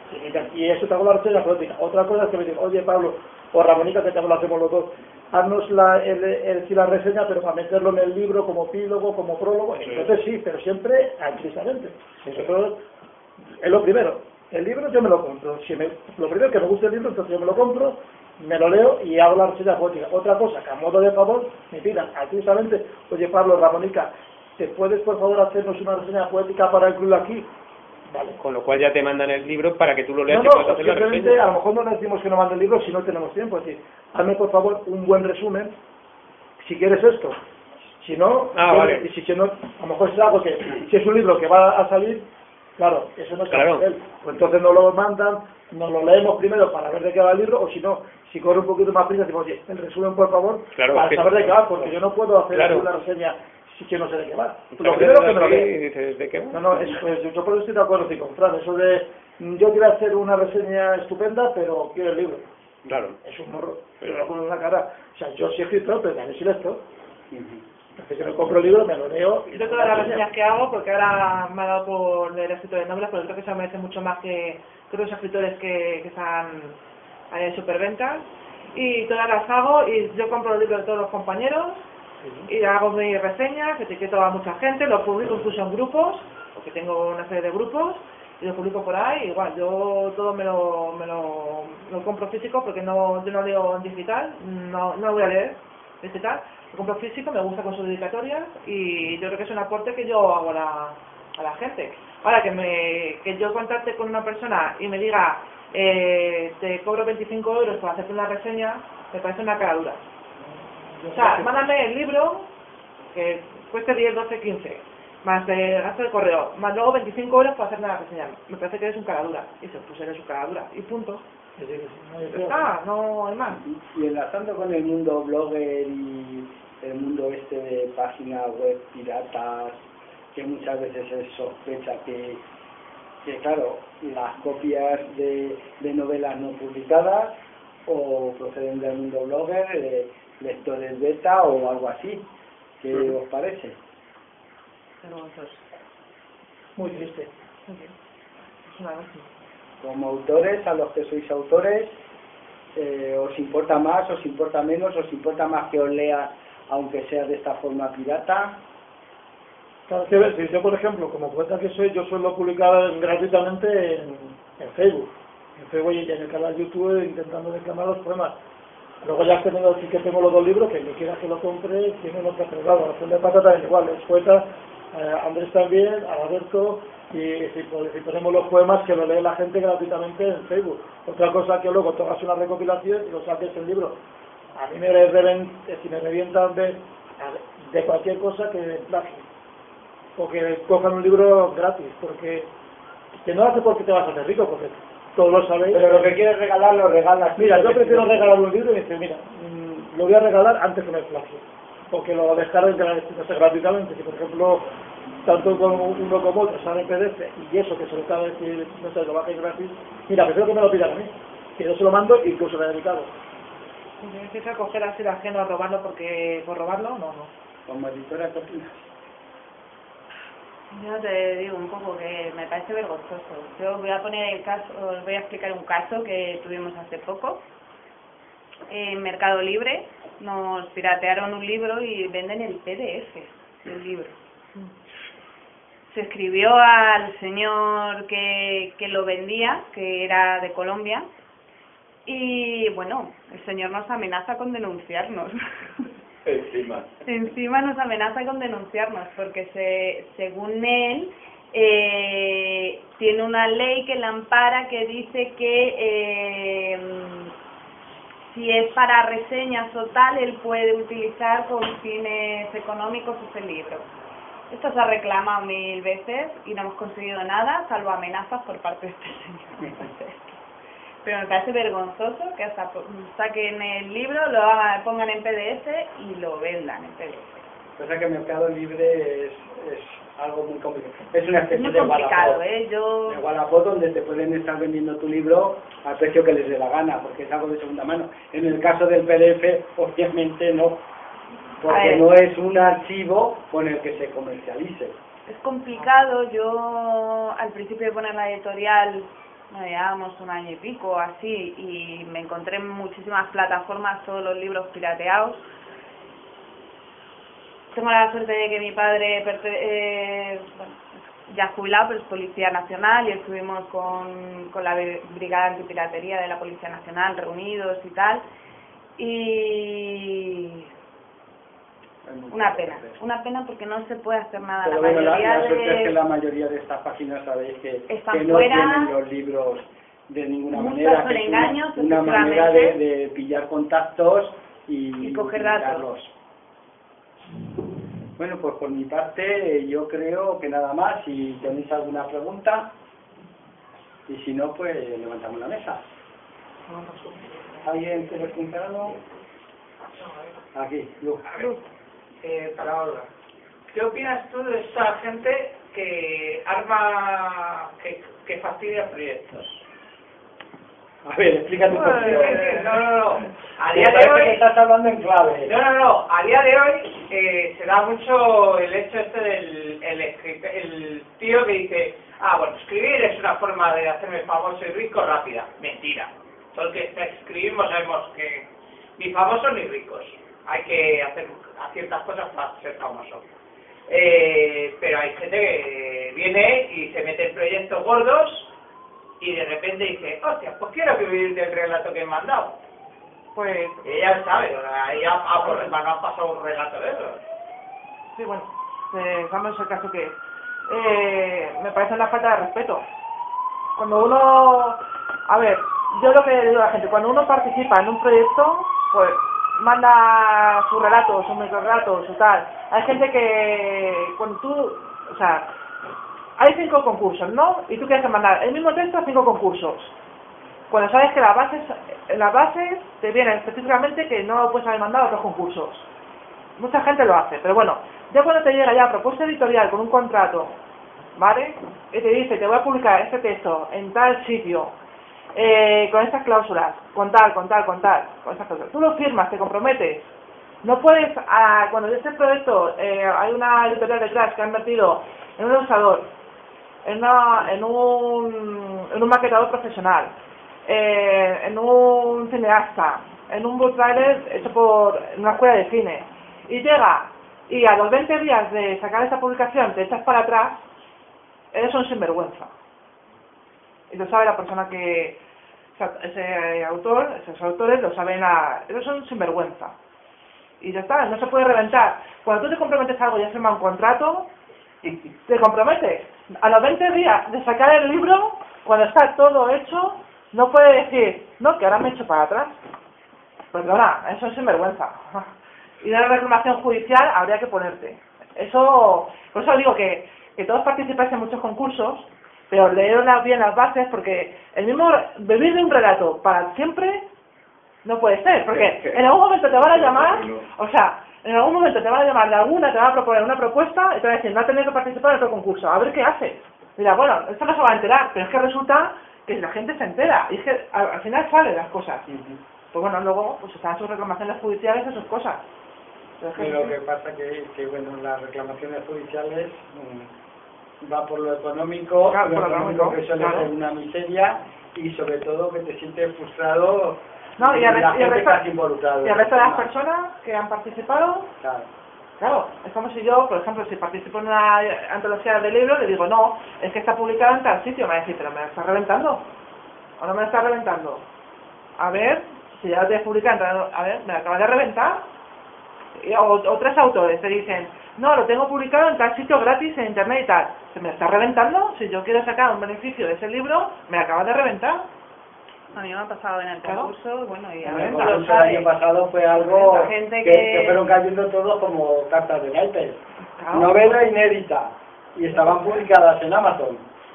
y, y eso te hago la reseña poética. Otra cosa es que me dicen, oye, Pablo, o Ramonica, que te lo hacemos los dos, haznos la, el, el, el, la reseña, pero para meterlo en el libro como epílogo, como prólogo. Entonces sí, pero siempre explícitamente. Nosotros, es lo primero. El libro yo me lo compro. Si me, lo primero es que me gusta el libro, entonces yo me lo compro, me lo leo y hago la reseña poética. Otra cosa, que a modo de favor me pidan explícitamente, oye Pablo, Ramonica, ¿te puedes por favor hacernos una reseña poética para incluirlo aquí? Vale. Con lo cual ya te mandan el libro para que tú lo leas no, y puedas no, hacer la simplemente reseña. a lo mejor no le decimos que no mande el libro si no tenemos tiempo. Es decir, hazme por favor un buen resumen, si quieres esto. Si no, ah, vale. si, si no, a lo mejor es algo que, si es un libro que va a salir, claro, eso no es claro. él. Pues entonces nos lo mandan, nos lo leemos primero para ver de qué va el libro, o si no, si corre un poquito más prisa, decimos, oye, el resumen por favor, claro, para que, saber de qué va, porque yo no puedo hacer claro. una reseña si que no sé de qué va. Lo primero que me lo leo. leo. ¿De qué va? No, no, es, pues, yo por eso estoy de acuerdo sí, con Fran, eso de, yo quiero hacer una reseña estupenda, pero quiero el libro. Claro. Es un morro, pero lo pongo en la cara. O sea, yo soy escritor, pero también soy lector. Entonces yo me compro el libro, me lo leo. Yo todas las reseñas que hago, porque ahora me ha dado por leer escritores novelas, pero creo que se merece mucho más que todos los escritores que, que están en superventas. Y todas las hago, y yo compro el libro de todos los compañeros, y hago mis reseñas, etiqueto a mucha gente, lo publico incluso en grupos, porque tengo una serie de grupos, y lo publico por ahí. Igual, yo todo me lo, me lo, lo compro físico, porque no, yo no leo en digital, no, no lo voy a leer digital. Lo compro físico, me gusta con sus dedicatorias y yo creo que es un aporte que yo hago a la, a la gente. Ahora, que me que yo contacte con una persona y me diga, eh, te cobro veinticinco euros por hacerte una reseña, me parece una caradura. O sea, mándame el libro, que cueste diez, doce, quince, más el gasto de correo, más luego veinticinco euros por hacerme la reseña. Me parece que eres un caradura. Y eso, pues eres un caradura. Y punto. Ah, no hay más. Y enlazando con el mundo blogger y el mundo este de páginas web piratas, que muchas veces se sospecha que que claro, las copias de, de novelas no publicadas o proceden del mundo blogger, de lectores beta o algo así. ¿Qué uh-huh. os parece? Vergonzoso. Muy triste. Es una lástima. Como autores, a los que sois autores, eh, ¿os importa más, os importa menos, os importa más que os lea aunque sea de esta forma pirata? Claro, que ver, si yo por ejemplo, como poeta que soy, yo suelo publicar gratuitamente en, en Facebook. En Facebook y en el canal YouTube intentando declamar los poemas. Luego ya que tengo, sí que tengo los dos libros, que el que quiera que lo compre, tiene lo que hacer. Claro, la Fuente de Pata también igual, es poeta, eh, Andrés también, Alberto, y si, si ponemos los poemas que lo lee la gente gratuitamente en Facebook. Otra cosa que luego tú hagas una recopilación y lo saques en libro. A mí me reven, si me revientan de, de cualquier cosa que plagio. O que cojan un libro gratis, porque que no hace porque te vas a hacer rico, porque todos lo sabéis. Pero lo que quieres regalar, lo regalas. Mira, yo prefiero regalar un libro y decir, mira, mmm, lo voy a regalar antes que me plagio. O que lo descarguen no sé, gratuitamente. Si por ejemplo, tanto como uno como otro sale en P D F y eso que se lo cabe decir, no sé, lo bajen gratis, mira, prefiero que me lo pidan a mí. Que yo se lo mando y incluso me he dedicado. Si me empieza a coger así la ajeno a robarlo porque por robarlo, no, no. Como editora, ¿qué opinas? Yo te digo un poco que me parece vergonzoso. Yo voy a poner el caso, os voy a explicar un caso que tuvimos hace poco. En Mercado Libre nos piratearon un libro y venden el P D F del libro. Se escribió al señor que, que lo vendía, que era de Colombia, y bueno, el señor nos amenaza con denunciarnos. Encima. Encima nos amenaza con denunciarnos porque se, según él eh, tiene una ley que la ampara que dice que eh, si es para reseñas o tal, él puede utilizar con fines económicos ese libro. Esto se ha reclamado mil veces y no hemos conseguido nada, salvo amenazas por parte de este señor. Pero me parece vergonzoso que hasta saquen el libro, lo hagan, pongan en P D F y lo vendan en P D F. O sea que el Mercado Libre es, es algo muy complicado. Es una especie es muy de complicado, Wallapop, ¿eh? Yo... de Wallapop donde te pueden estar vendiendo tu libro al precio que les dé la gana, porque es algo de segunda mano. En el caso del P D F, obviamente no, porque no es un archivo con el que se comercialice. Es complicado. Yo al principio de poner la editorial, bueno, llevábamos un año y pico así, y me encontré en muchísimas plataformas todos los libros pirateados. Tengo la suerte de que mi padre eh, bueno, ya jubilado, pero es Policía Nacional, y estuvimos con, con la Brigada Antipiratería de la Policía Nacional reunidos y tal, y una pena, una pena porque no se puede hacer nada. Pero la bueno, mayoría la, la suerte de... es que la mayoría de estas páginas sabéis que, Están que no fuera, tienen los libros de ninguna muchos manera, son que es engaños, una, una manera de, de pillar contactos y, y coger datos. Bueno, pues por mi parte yo creo que nada más. Si tenéis alguna pregunta, y si no, pues levantamos la mesa. ¿Alguien quiere preguntar algo? Aquí, Luz. Eh, para Olga, ¿qué opinas tú de esta gente que arma, que, que fastidia proyectos? A ver, explícate un poquito. No, no, no. A día Me de parece hoy... que estás hablando en clave. No, no, no. A día de hoy eh, se da mucho el hecho este del el, el tío que dice, ah, bueno, escribir es una forma de hacerme famoso y rico rápida. Mentira. Todo el que escribimos sabemos que ni famosos ni ricos. Hay que hacer ciertas cosas para ser famoso. Eh, pero hay gente que viene y se mete en proyectos gordos y de repente dice, hostia, pues quiero escribir del relato que he mandado. Pues... Ella sabe, ella ha, por no ha pasado un relato de eso. Sí, bueno, eh, vamos al caso que es. Eh, me parece una falta de respeto. Cuando uno... A ver, yo lo que le digo a la gente, cuando uno participa en un proyecto, pues manda sus relatos, sus microrelatos, su tal. Hay gente que cuando tú... O sea, hay cinco concursos, ¿no? Y tú quieres mandar el mismo texto a cinco concursos. Cuando sabes que las bases, las bases te vienen específicamente que no lo puedes haber mandado a otros concursos. Mucha gente lo hace, pero bueno, ya cuando te llega ya propuesta editorial con un contrato ¿vale? Y te dice, te voy a publicar este texto en tal sitio, eh, con estas cláusulas, con tal, con tal, con tal, con estas cláusulas. Tú lo firmas, te comprometes. No puedes, ah, cuando este proyecto, eh, hay una editorial detrás que ha invertido en un usador, en, una, en, un, en un maquetador profesional, eh, en un cineasta, en un book trailer hecho por una escuela de cine, y llega, y a los veinte días de sacar esta publicación te echas para atrás, eres un sinvergüenza. Y lo sabe la persona que, ese autor, esos autores lo saben, la, eres un sinvergüenza. Y ya está, no se puede reventar. Cuando tú te comprometes a algo y has firmado un contrato, te comprometes. A los veinte días de sacar el libro, cuando está todo hecho, no puede decir, no, que ahora me echo para atrás. Perdona, eso es sinvergüenza. Y de la reclamación judicial habría que ponerte. Eso, por eso digo que, que todos participáis en muchos concursos, pero leer bien las bases, porque el mismo vivir de un relato para siempre no puede ser, porque en algún momento te van a llamar, o sea, en algún momento te van a llamar de alguna, te van a proponer una propuesta y te van a decir, no has tenido que participar en otro concurso, a ver qué haces. Mira, bueno, esto no se va a enterar, pero es que resulta que la gente se entera, y es que al, al final salen las cosas. Pues bueno, luego pues están sus reclamaciones judiciales y sus cosas. Y lo que pasa que, que bueno, las reclamaciones judiciales mmm, va por lo económico, claro, lo por económico económico, que suele claro. ser una miseria, y sobre todo que te sientes frustrado. No, y, y a la y gente el resto, que has involucrado. y el resto de las personas que han participado, claro. claro, es como si yo, por ejemplo, si participo en una antología de libros, le digo, no, es que está publicado en tal sitio, me va a decir, pero me está reventando, o no me está reventando. A ver, si ya lo tienes publicado, a ver, me acabas de reventar. Y, o, o tres autores te dicen, no, lo tengo publicado en tal sitio gratis en internet y tal. ¿Se me está reventando? Si yo quiero sacar un beneficio de ese libro, me acabas de reventar. A mí me ha pasado en el Claro. concurso, bueno, y a El ver, concurso lo el sabe. año pasado fue algo La gente que, que- que fueron cayendo todos como cartas de naipes. Claro. Novela inédita. Y estaban publicadas en Amazon.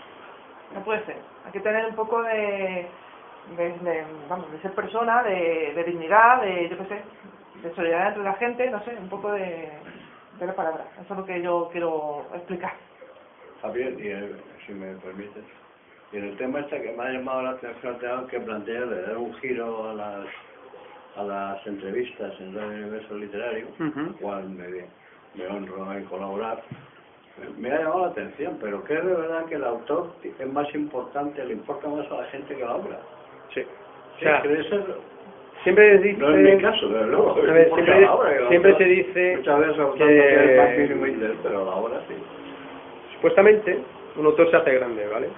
No puede ser. Hay que tener un poco de, de, de, vamos, de ser persona, de, de dignidad, de, yo qué sé, de solidaridad entre la gente, no sé, un poco de, de la palabra. Eso es lo que yo quiero explicar. Javier, y el, si me permites, y en el tema este que me ha llamado la atención, tengo que plantear de dar un giro a las a las entrevistas en Radio Universo Literario, Uh-huh. cual me, me honro en colaborar. Me ha llamado la atención, pero que es de verdad que el autor es más importante, le importa más a la gente que la obra. Sí. O Sí, sea, que eso es- siempre dice... no es mi caso, desde luego. A ver, le importa siempre, la obra, que la siempre obra- se dice muchas veces el autor que- no tiene el más mínimo interés, pero la obra sí. Supuestamente, un autor se hace grande, ¿vale?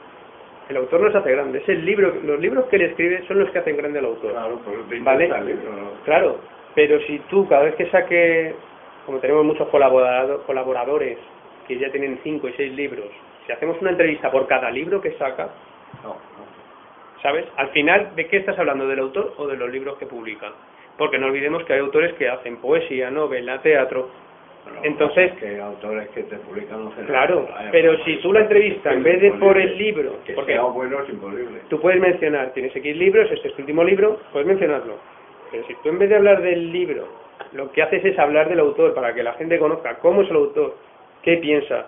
El autor no se hace grande, es el libro, los libros que él escribe son los que hacen grande al autor. Claro, pues te ¿Vale? interesa el libro, ¿no? Claro, pero si tú cada vez que saque, como tenemos muchos colaborado- colaboradores que ya tienen cinco y seis libros, si hacemos una entrevista por cada libro que saca, No, no. ¿sabes? Al final, ¿de qué estás hablando? ¿Del autor o de los libros que publica? Porque no olvidemos que hay autores que hacen poesía, novela, teatro. Bueno, Entonces, que hay autores que te publican los claro, pero si tú la entrevista, en vez de por el libro, que porque sea bueno es imposible. tú puedes mencionar, tienes X libros, este es tu último libro, puedes mencionarlo. Pero si tú en vez de hablar del libro, lo que haces es hablar del autor para que la gente conozca cómo es el autor, qué piensa,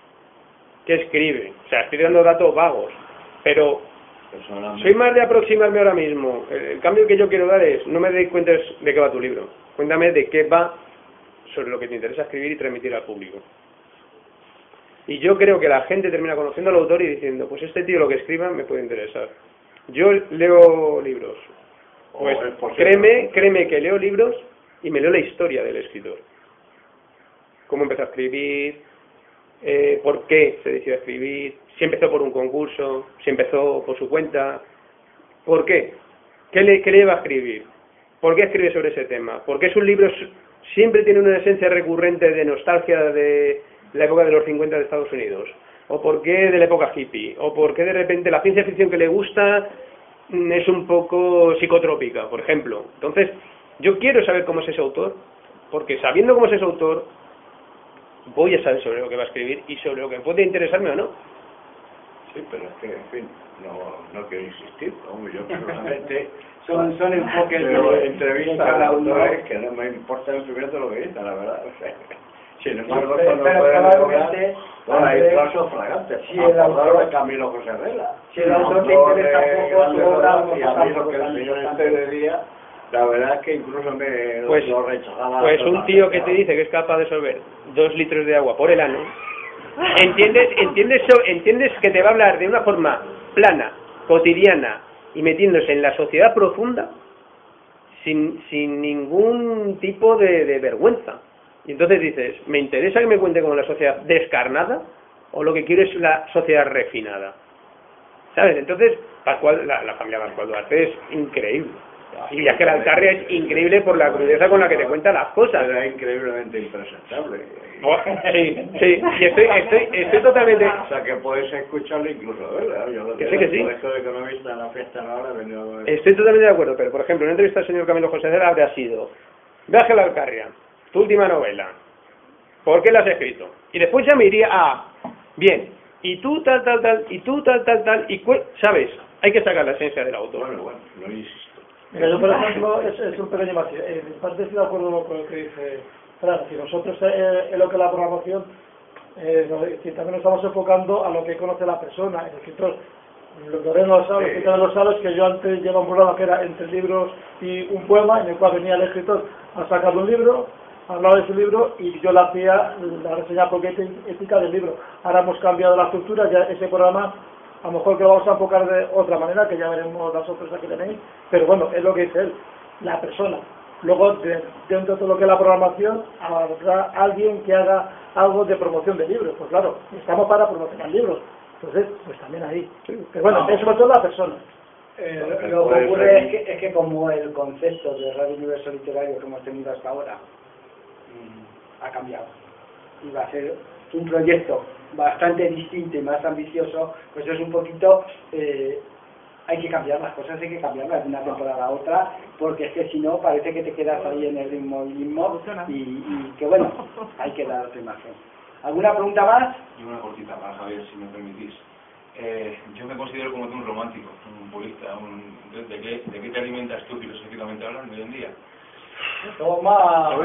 qué escribe. O sea, estoy dando datos vagos, pero Personalmente. soy más de aproximarme ahora mismo. El, el cambio que yo quiero dar es, no me des cuentas de qué va tu libro, cuéntame de qué va sobre lo que te interesa escribir y transmitir al público. Y yo creo que la gente termina conociendo al autor y diciendo, pues este tío lo que escriba me puede interesar. Yo leo libros. Pues O es posible. créeme, créeme que leo libros y me leo la historia del escritor. Cómo empezó a escribir, eh, por qué se decidió a escribir, si empezó por un concurso, si empezó por su cuenta, ¿por qué? ¿Qué le, qué le lleva a escribir? ¿Por qué escribe sobre ese tema? ¿Por qué sus libros siempre tienen una esencia recurrente de nostalgia de la época de los cincuenta de Estados Unidos? ¿O por qué de la época hippie? ¿O por qué de repente la ciencia ficción que le gusta mm, es un poco psicotrópica, por ejemplo? Entonces, yo quiero saber cómo es ese autor, porque sabiendo cómo es ese autor, voy a saber sobre lo que va a escribir y sobre lo que puede interesarme o no. Sí, pero es que, en fin, no, no quiero insistir, ¿no? Yo personalmente... Son, son enfoques pero de, de entrevistas a cada uno. autores que no me importa el primer de lo que dicen, la verdad. O sea, Sin embargo, pero, esto no pero puede probablemente, bueno, hay Andrés, casos fragantes. si el autor- Camilo José Vela. si el autor te Autor interesa de poco, grandes su obra obras, no y pasa a mí lo tampoco que el tan señor importante. este decía, la verdad es que incluso me Pues, lo rechazaba. pues un totalmente. tío que te dice que es capaz de sorber dos litros de agua por el ano, ¿entiendes, entiendes, so- entiendes que te va a hablar de una forma plana, cotidiana y metiéndose en la sociedad profunda sin, sin ningún tipo de, de vergüenza? Y entonces dices, ¿me interesa que me cuente como la sociedad descarnada o lo que quiero es la sociedad refinada? ¿Sabes? Entonces, Pascual, la, la familia Pascual Duarte es increíble. Y Viaje a la Alcarria es increíble por la crudeza con la que te cuenta las cosas. Era increíblemente impresentable. Sí, sí, y estoy, estoy, estoy totalmente... O sea, que puedes escucharlo incluso, ¿verdad? Yo lo Que tengo sí, que sí. en el Colegio de Economistas en la fiesta ahora he venido a ver. Estoy totalmente de acuerdo, pero por ejemplo, una entrevista al señor Camilo José Cela habría sido: Viaje a la Alcarria, tu última novela, ¿por qué la has escrito? Y después ya me iría a, bien, y tú tal, tal, tal, y tú tal, tal, tal, y cu- ¿sabes? Hay que sacar la esencia del autor. Bueno, bueno, no insisto. Mira, yo por ejemplo, es, es un pequeño matiz. En parte estoy de acuerdo con lo que dice Fran. Si nosotros eh, en lo que es la programación, eh, nos- si también nos estamos enfocando a lo que conoce la persona, el escritor. Lorena lo sabe, el escritor lo sabe, es que yo antes llevaba un programa que era entre libros y un poema, en el cual venía el escritor a sacar un libro, hablaba de su libro y yo le hacía la reseña poética ética del libro. Ahora hemos cambiado la estructura, ya ese programa a lo mejor que lo vamos a enfocar de otra manera, que ya veremos las sorpresas que tenéis, pero bueno, es lo que dice él, la persona. Luego, de, dentro de todo lo que es la programación, habrá alguien que haga algo de promoción de libros. Pues claro, estamos para promocionar libros. Entonces, pues también ahí. Pero bueno, es sobre todo la persona. Eh, lo que ocurre es que, es que como el concepto de Radio Universo Literario que hemos tenido hasta ahora mmm, ha cambiado y va a ser un proyecto bastante distinto y más ambicioso, pues es un poquito, eh, hay que cambiar las cosas, hay que cambiarlas de una temporada a otra, porque es que si no parece que te quedas ahí en el inmovilismo y, y que bueno, hay que dar otra imagen. ¿Alguna pregunta más? Y una cortita más, Javier, si me permitís. Eh, yo me considero como tú un romántico, un purista. Un, ¿de, de, qué, ¿De qué te alimentas tú filosóficamente hablando hoy en día? Toma.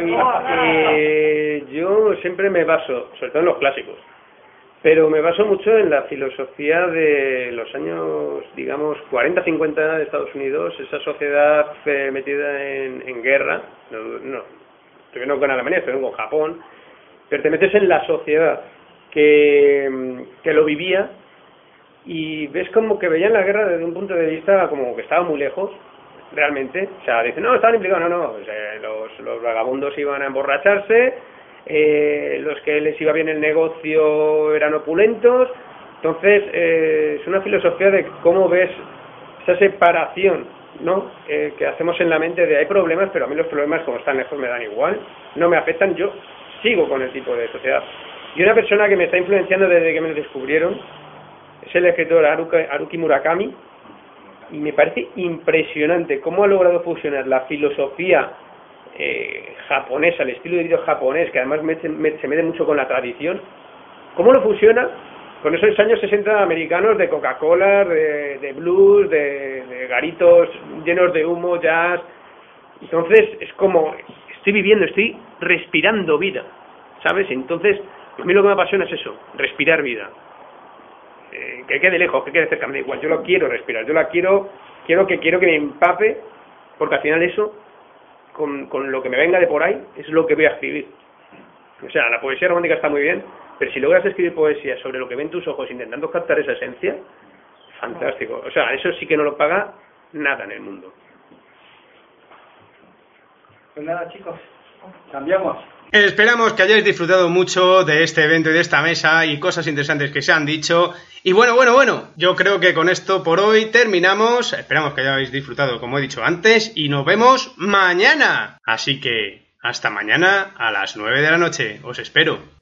Eh, yo siempre me baso, sobre todo en los clásicos, pero me baso mucho en la filosofía de los años, digamos, cuarenta cincuenta de Estados Unidos, esa sociedad eh, metida en, en guerra. No, no, estuvieron con Alemania, estuvieron con Japón, pero te metes en la sociedad que, que lo vivía y ves como que veían la guerra desde un punto de vista como que estaba muy lejos, realmente. O sea, dicen, no, estaban implicados, no, no, o sea, los, los vagabundos iban a emborracharse, eh, los que les iba bien el negocio eran opulentos. Entonces, eh, es una filosofía de cómo ves esa separación, ¿no? Eh, que hacemos en la mente de hay problemas, pero a mí los problemas como están lejos me dan igual, no me afectan, yo sigo con el tipo de sociedad. Y una persona que me está influenciando desde que me descubrieron es el escritor Haruki, Haruki Murakami, y me parece impresionante cómo ha logrado fusionar la filosofía eh, japonesa, el estilo de vida japonés, que además me, me, se mete mucho con la tradición, cómo lo fusiona con esos años sesenta americanos de Coca-Cola, de, de blues, de, de garitos llenos de humo, jazz. Entonces es como, estoy viviendo, estoy respirando vida, ¿sabes? Entonces, a mí lo que me apasiona es eso, respirar vida. Eh, que quede lejos, que quede cerca, me da igual, yo lo quiero respirar, yo la quiero, quiero que quiero que me empape, porque al final eso, con, con lo que me venga de por ahí, es lo que voy a escribir. O sea, la poesía romántica está muy bien, pero si logras escribir poesía sobre lo que ven tus ojos intentando captar esa esencia, fantástico. O sea, eso sí que no lo paga nada en el mundo. Pues nada, chicos, cambiamos. Esperamos que hayáis disfrutado mucho de este evento y de esta mesa y cosas interesantes que se han dicho. Y bueno, bueno, bueno, yo creo que con esto por hoy terminamos. Esperamos que hayáis disfrutado, como he dicho antes, y nos vemos mañana. Así que hasta mañana a las nueve de la noche. Os espero.